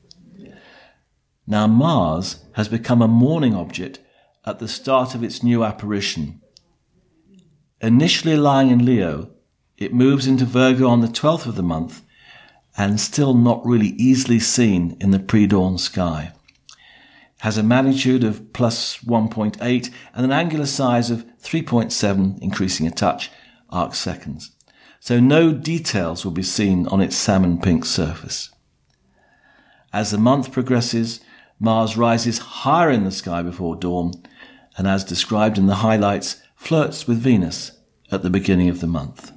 Now Mars has become a morning object at the start of its new apparition. Initially lying in Leo, it moves into Virgo on the 12th of the month and still not really easily seen in the pre-dawn sky. Has a magnitude of plus 1.8 and an angular size of 3.7, increasing a touch, arc seconds. So no details will be seen on its salmon pink surface. As the month progresses, Mars rises higher in the sky before dawn and, as described in the highlights, flirts with Venus at the beginning of the month.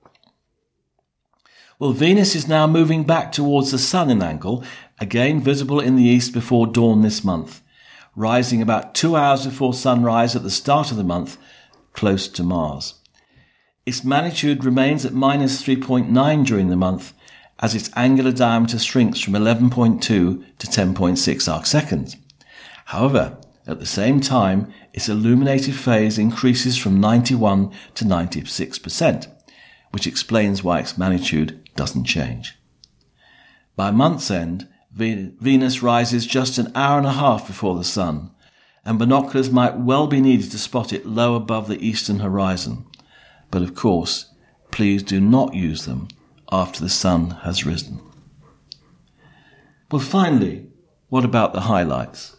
Well, Venus is now moving back towards the Sun in angle, again visible in the east before dawn this month, rising about 2 hours before sunrise at the start of the month, close to Mars. Its magnitude remains at minus 3.9 during the month, as its angular diameter shrinks from 11.2 to 10.6 arc seconds. However, at the same time, its illuminated phase increases from 91 to 96%, which explains why its magnitude doesn't change. By month's end, Venus rises just an hour and a half before the Sun, and binoculars might well be needed to spot it low above the eastern horizon. But of course, please do not use them after the Sun has risen. Well, finally, what about the highlights?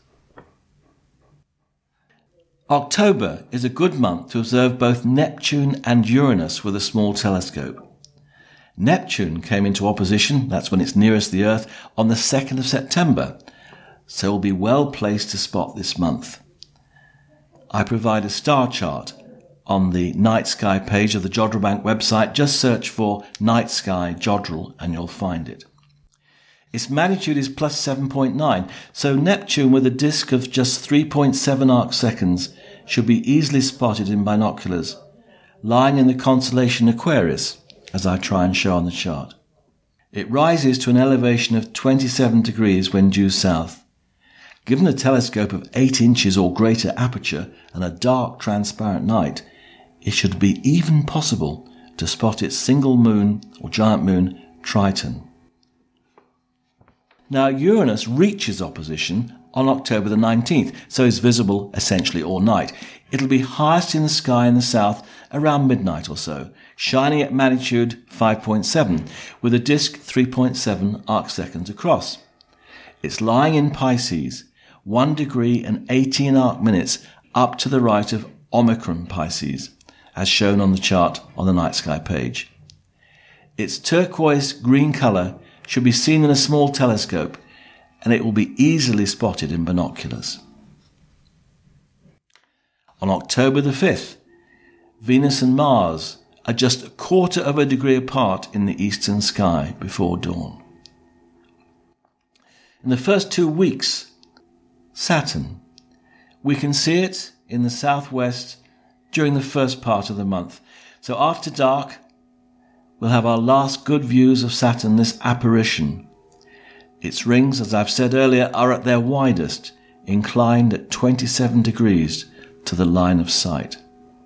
October is a good month to observe both Neptune and Uranus with a small telescope. Neptune came into opposition, that's when it's nearest the Earth, on the 2nd of September, so will be well placed to spot this month. I provide a star chart on the night sky page of the Jodrell Bank website. Just search for Night Sky Jodrell and you'll find it. Its magnitude is plus 7.9, so Neptune with a disk of just 3.7 arc seconds should be easily spotted in binoculars, lying in the constellation Aquarius, as I try and show on the chart. It rises to an elevation of 27 degrees when due south. Given a telescope of 8 inches or greater aperture and a dark, transparent night, it should be even possible to spot its single moon or giant moon, Triton. Now, Uranus reaches opposition on October the 19th, so is visible essentially all night. It'll be highest in the sky in the south around midnight or so, shining at magnitude 5.7, with a disk 3.7 arc seconds across. It's lying in Pisces, 1 degree and 18 arc minutes up to the right of Omicron Pisces, as shown on the chart on the night sky page. Its turquoise green colour should be seen in a small telescope, and it will be easily spotted in binoculars. On October the 5th, Venus and Mars are just 1/4 of a degree apart in the eastern sky before dawn. In the first 2 weeks, Saturn. We can see it in the southwest during the first part of the month. So after dark, we'll have our last good views of Saturn, this apparition. Its rings, as I've said earlier, are at their widest, inclined at 27 degrees to the line of sight.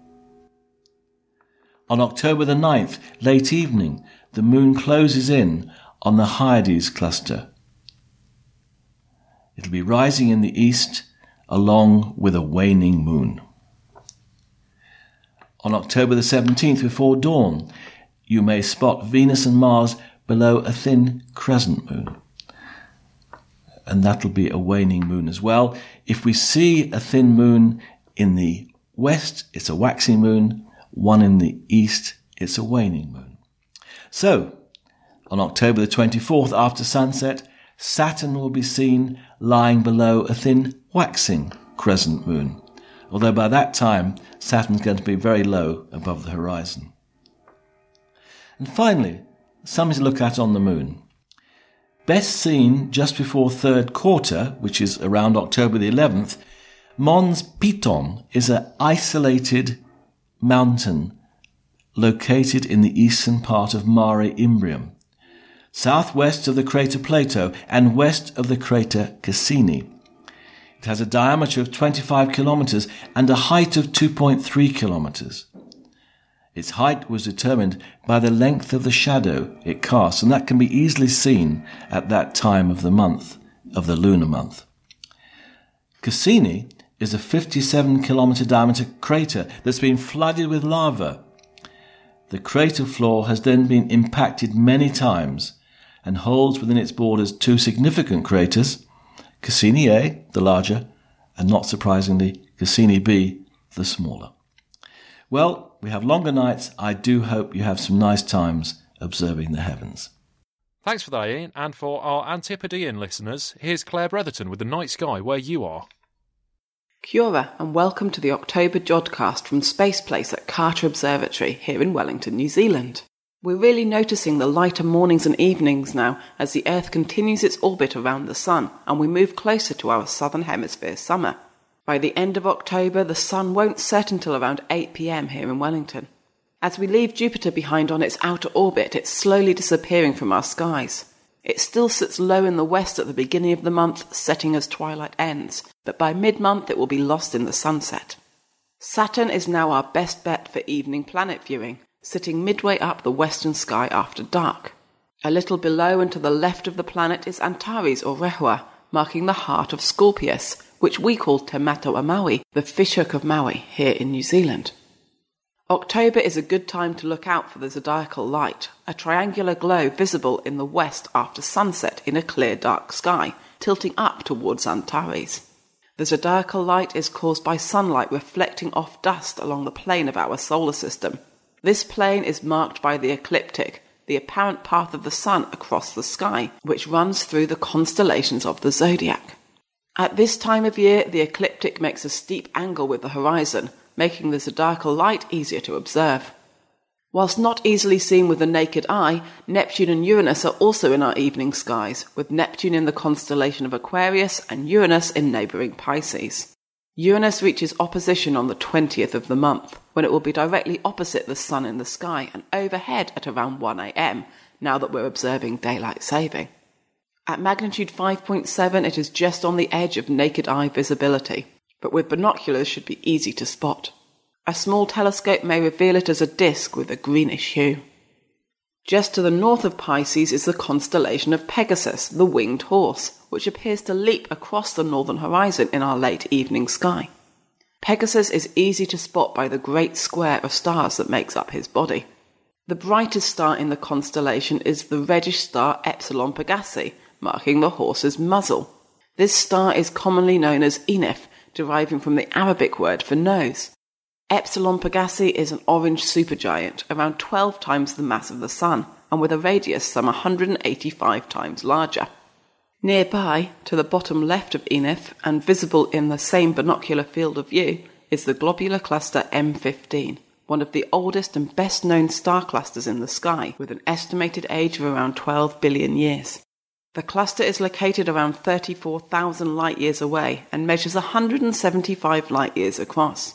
On October the 9th, late evening, the moon closes in on the Hyades cluster. It'll be rising in the east along with a waning moon. On October the 17th before dawn, you may spot Venus and Mars below a thin crescent moon. And that'll be a waning moon as well. If we see a thin moon in the west, it's a waxing moon. One in the east, it's a waning moon. So, on October the 24th, after sunset, Saturn will be seen lying below a thin waxing crescent moon. Although by that time, Saturn's going to be very low above the horizon. And finally, something to look at on the moon. Best seen just before third quarter, which is around October the 11th, Mons Piton is an isolated mountain located in the eastern part of Mare Imbrium, southwest of the crater Plato and west of the crater Cassini. It has a diameter of 25 kilometers and a height of 2.3 kilometers. Its height was determined by the length of the shadow it casts, and that can be easily seen at that time of the month, of the lunar month. Cassini is a 57-kilometer diameter crater that's been flooded with lava. The crater floor has then been impacted many times and holds within its borders two significant craters, Cassini A, the larger, and not surprisingly, Cassini B, the smaller. Well, we have longer nights. I do hope you have some nice times observing the heavens. Thanks for that, Ian. And for our Antipodean listeners, here's Claire Bretherton with the night sky where you are. Kia ora and welcome to the October Jodcast from Space Place at Carter Observatory here in Wellington, New Zealand. We're really noticing the lighter mornings and evenings now as the Earth continues its orbit around the Sun and we move closer to our Southern Hemisphere summer. By the end of October, the Sun won't set until around 8 p.m. here in Wellington. As we leave Jupiter behind on its outer orbit, it's slowly disappearing from our skies. It still sits low in the west at the beginning of the month, setting as twilight ends, but by mid-month it will be lost in the sunset. Saturn is now our best bet for evening planet viewing, sitting midway up the western sky after dark. A little below and to the left of the planet is Antares or Rehua, marking the heart of Scorpius, which we call Te Matua Maui, the fishhook of Maui, here in New Zealand. October is a good time to look out for the zodiacal light, a triangular glow visible in the west after sunset in a clear dark sky, tilting up towards Antares. The zodiacal light is caused by sunlight reflecting off dust along the plane of our solar system. This plane is marked by the ecliptic, the apparent path of the sun across the sky, which runs through the constellations of the zodiac. At this time of year, the ecliptic makes a steep angle with the horizon, making the zodiacal light easier to observe. Whilst not easily seen with the naked eye, Neptune and Uranus are also in our evening skies, with Neptune in the constellation of Aquarius and Uranus in neighbouring Pisces. Uranus reaches opposition on the 20th of the month, when it will be directly opposite the Sun in the sky and overhead at around 1 a.m, now that we're observing daylight saving. At magnitude 5.7, it is just on the edge of naked eye visibility, but with binoculars should be easy to spot. A small telescope may reveal it as a disk with a greenish hue. Just to the north of Pisces is the constellation of Pegasus, the winged horse, which appears to leap across the northern horizon in our late evening sky. Pegasus is easy to spot by the great square of stars that makes up his body. The brightest star in the constellation is the reddish star Epsilon Pegasi, marking the horse's muzzle. This star is commonly known as Enif, deriving from the Arabic word for nose. Epsilon Pegasi is an orange supergiant, around 12 times the mass of the Sun, and with a radius some 185 times larger. Nearby, to the bottom left of Enif, and visible in the same binocular field of view, is the globular cluster M15, one of the oldest and best-known star clusters in the sky, with an estimated age of around 12 billion years. The cluster is located around 34,000 light-years away and measures 175 light-years across.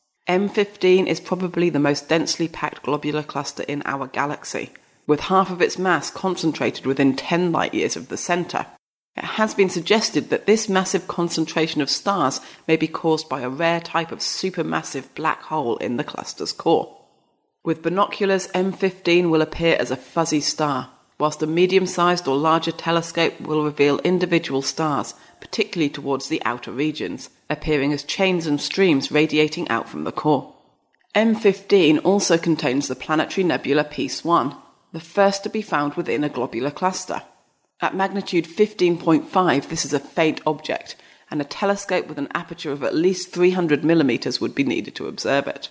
M15 is probably the most densely packed globular cluster in our galaxy, with half of its mass concentrated within 10 light-years of the centre. It has been suggested that this massive concentration of stars may be caused by a rare type of supermassive black hole in the cluster's core. With binoculars, M15 will appear as a fuzzy star, whilst a medium-sized or larger telescope will reveal individual stars, particularly towards the outer regions, appearing as chains and streams radiating out from the core. M15 also contains the planetary nebula Peace 1, the first to be found within a globular cluster. At magnitude 15.5, this is a faint object, and a telescope with an aperture of at least 300 millimeters would be needed to observe it.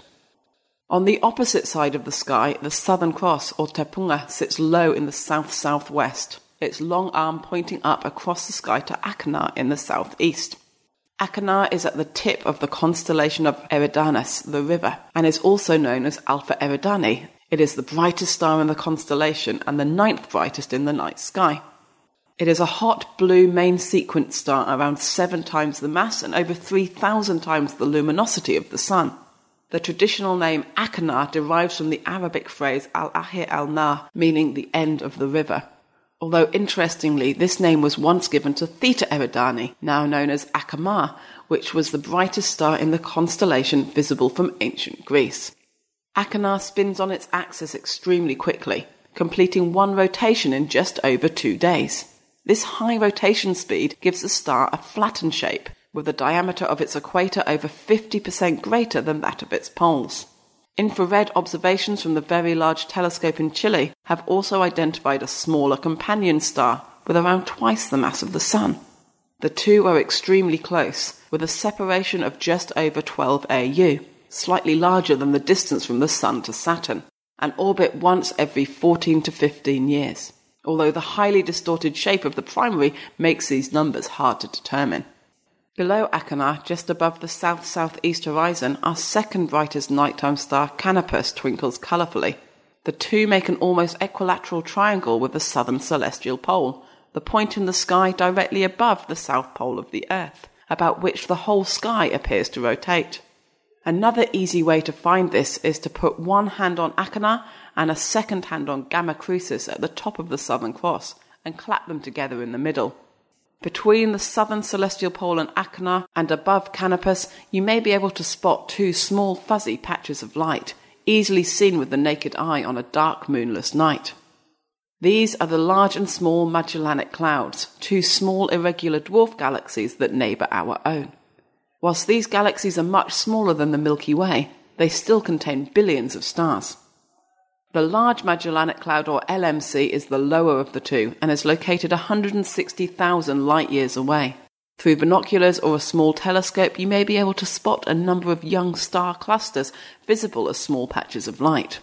On the opposite side of the sky, the Southern Cross, or Te Punga, sits low in the south-southwest, its long arm pointing up across the sky to Achernar in the southeast. Achernar is at the tip of the constellation of Eridanus, the river, and is also known as Alpha Eridani. It is the brightest star in the constellation and the 9th brightest in the night sky. It is a hot blue main sequence star around 7 times the mass and over 3,000 times the luminosity of the Sun. The traditional name Achernar derives from the Arabic phrase Al-Ahir al-Nar, meaning the end of the river. Although interestingly, this name was once given to Theta Eridani, now known as Achernar, which was the brightest star in the constellation visible from ancient Greece. Achernar spins on its axis extremely quickly, completing one rotation in just over 2 days. This high rotation speed gives the star a flattened shape, with the diameter of its equator over 50% greater than that of its poles. Infrared observations from the Very Large Telescope in Chile have also identified a smaller companion star with around twice the mass of the Sun. The two are extremely close, with a separation of just over 12 AU, slightly larger than the distance from the Sun to Saturn, and orbit once every 14 to 15 years, although the highly distorted shape of the primary makes these numbers hard to determine. Below Achernar, just above the south-southeast horizon, our second brightest nighttime star, Canopus, twinkles colourfully. The two make an almost equilateral triangle with the southern celestial pole, the point in the sky directly above the south pole of the Earth, about which the whole sky appears to rotate. Another easy way to find this is to put one hand on Achernar and a second hand on Gamma Crucis at the top of the Southern Cross, and clap them together in the middle. Between the southern celestial pole and Achernar and above Canopus, you may be able to spot 2 small fuzzy patches of light, easily seen with the naked eye on a dark moonless night. These are the Large and Small Magellanic Clouds, 2 small irregular dwarf galaxies that neighbour our own. Whilst these galaxies are much smaller than the Milky Way, they still contain billions of stars. The Large Magellanic Cloud, or LMC, is the lower of the two and is located 160,000 light-years away. Through binoculars or a small telescope, you may be able to spot a number of young star clusters visible as small patches of light.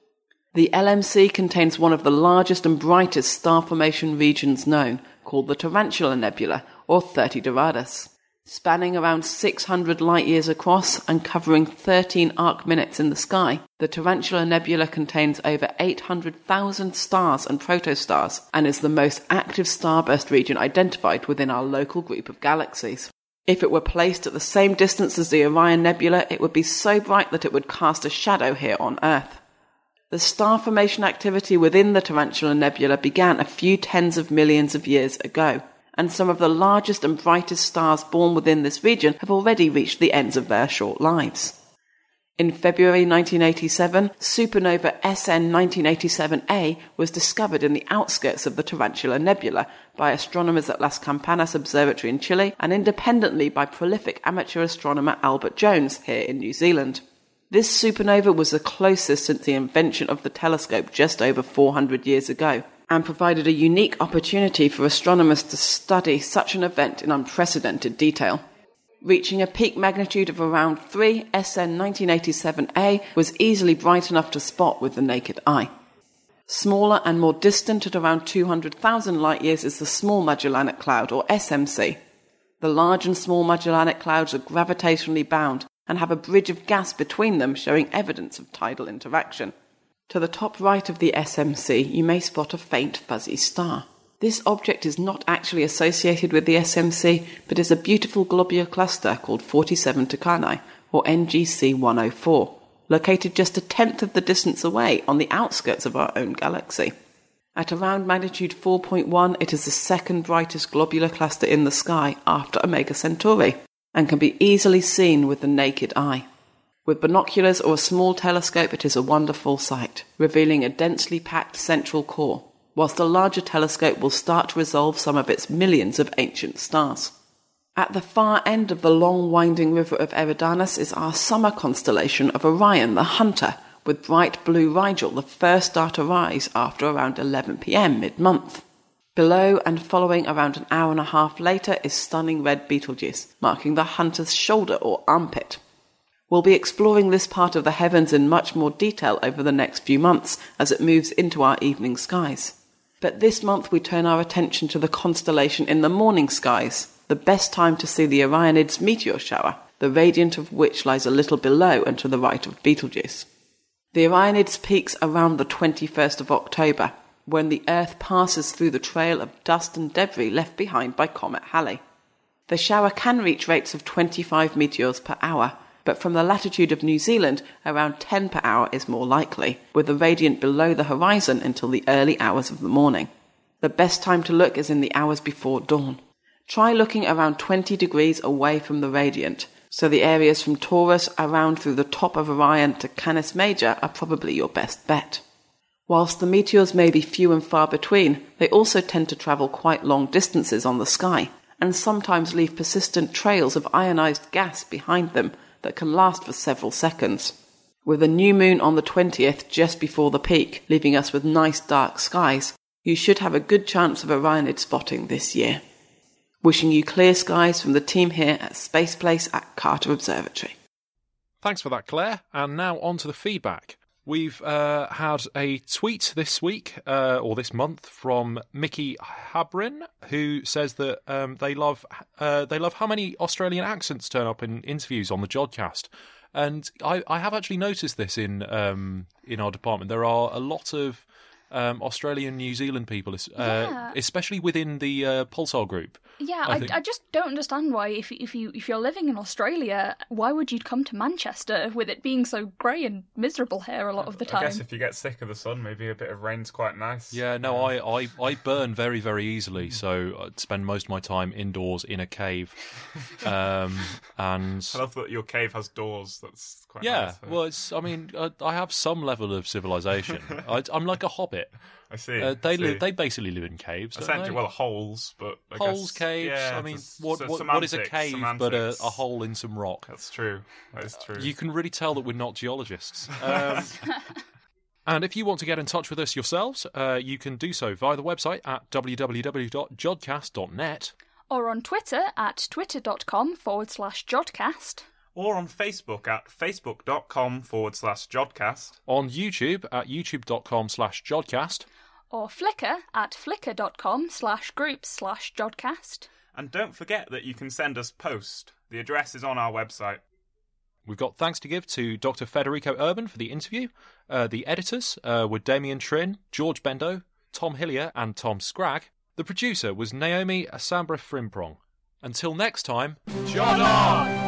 The LMC contains one of the largest and brightest star formation regions known, called the Tarantula Nebula, or 30 Doradus. Spanning around 600 light-years across and covering 13 arc-minutes in the sky, the Tarantula Nebula contains over 800,000 stars and protostars and is the most active starburst region identified within our local group of galaxies. If it were placed at the same distance as the Orion Nebula, it would be so bright that it would cast a shadow here on Earth. The star formation activity within the Tarantula Nebula began a few tens of millions of years ago, and some of the largest and brightest stars born within this region have already reached the ends of their short lives. In February 1987, supernova SN 1987A was discovered in the outskirts of the Tarantula Nebula by astronomers at Las Campanas Observatory in Chile and independently by prolific amateur astronomer Albert Jones here in New Zealand. This supernova was the closest since the invention of the telescope just over 400 years ago, and provided a unique opportunity for astronomers to study such an event in unprecedented detail. Reaching a peak magnitude of around 3, SN 1987A was easily bright enough to spot with the naked eye. Smaller and more distant at around 200,000 light-years is the Small Magellanic Cloud, or SMC. The Large and Small Magellanic Clouds are gravitationally bound and have a bridge of gas between them showing evidence of tidal interaction. To the top right of the SMC, you may spot a faint fuzzy star. This object is not actually associated with the SMC, but is a beautiful globular cluster called 47 Tucanae, or NGC 104, located just 1/10 of the distance away on the outskirts of our own galaxy. At around magnitude 4.1, it is the second brightest globular cluster in the sky after Omega Centauri, and can be easily seen with the naked eye. With binoculars or a small telescope, it is a wonderful sight, revealing a densely packed central core, whilst a larger telescope will start to resolve some of its millions of ancient stars. At the far end of the long winding river of Eridanus is our summer constellation of Orion the Hunter, with bright blue Rigel, the first star to rise after around 11 p.m. mid-month. Below and following around an hour and a half later is stunning red Betelgeuse, marking the Hunter's shoulder or armpit. We'll be exploring this part of the heavens in much more detail over the next few months as it moves into our evening skies. But this month we turn our attention to the constellation in the morning skies, the best time to see the Orionids meteor shower, the radiant of which lies a little below and to the right of Betelgeuse. The Orionids peaks around the 21st of October, when the Earth passes through the trail of dust and debris left behind by Comet Halley. The shower can reach rates of 25 meteors per hour, but from the latitude of New Zealand, around 10 per hour is more likely, with the radiant below the horizon until the early hours of the morning. The best time to look is in the hours before dawn. Try looking around 20 degrees away from the radiant, so the areas from Taurus around through the top of Orion to Canis Major are probably your best bet. Whilst the meteors may be few and far between, they also tend to travel quite long distances on the sky, and sometimes leave persistent trails of ionized gas behind them that can last for several seconds. With a new moon on the 20th just before the peak, leaving us with nice dark skies, you should have a good chance of Orionid spotting this year. Wishing you clear skies from the team here at Space Place at Carter Observatory. Thanks for that, Claire. And now on to the feedback. We've had a tweet this week, or this month, from Mickey Habrin, who says that they love how many Australian accents turn up in interviews on the Jodcast. And I have actually noticed this in our department. There are a lot of Australian, New Zealand people, especially within the Pulsar group. Yeah, I just don't understand why, if you're living in Australia, why would you come to Manchester with it being so grey and miserable here a lot of the time? I guess if you get sick of the sun, maybe a bit of rain's quite nice. Yeah, no, I burn very, very easily, so I'd spend most of my time indoors in a cave. And I love that your cave has doors. That's quite nice. Yeah, well, I have some level of civilization. I'm like a hobbit. I see. They basically live in caves. Essentially, well, holes, but I holes, guess, caves. Yeah, I mean, what is a cave but a hole in some rock? That's true. That is true. You can really tell that we're not geologists. And if you want to get in touch with us yourselves, you can do so via the website at www.jodcast.net. Or on Twitter at twitter.com/Jodcast. Or on Facebook at facebook.com/Jodcast. On YouTube at youtube.com/Jodcast. Or Flickr at flickr.com/groups/Jodcast. And don't forget that you can send us post. The address is on our website. We've got thanks to give to Dr. Federico Urban for the interview. The editors were Damien Trin, George Bendo, Tom Hillier and Tom Scragg. The producer was Naomi Asambra Frimprong. Until next time, Jod on!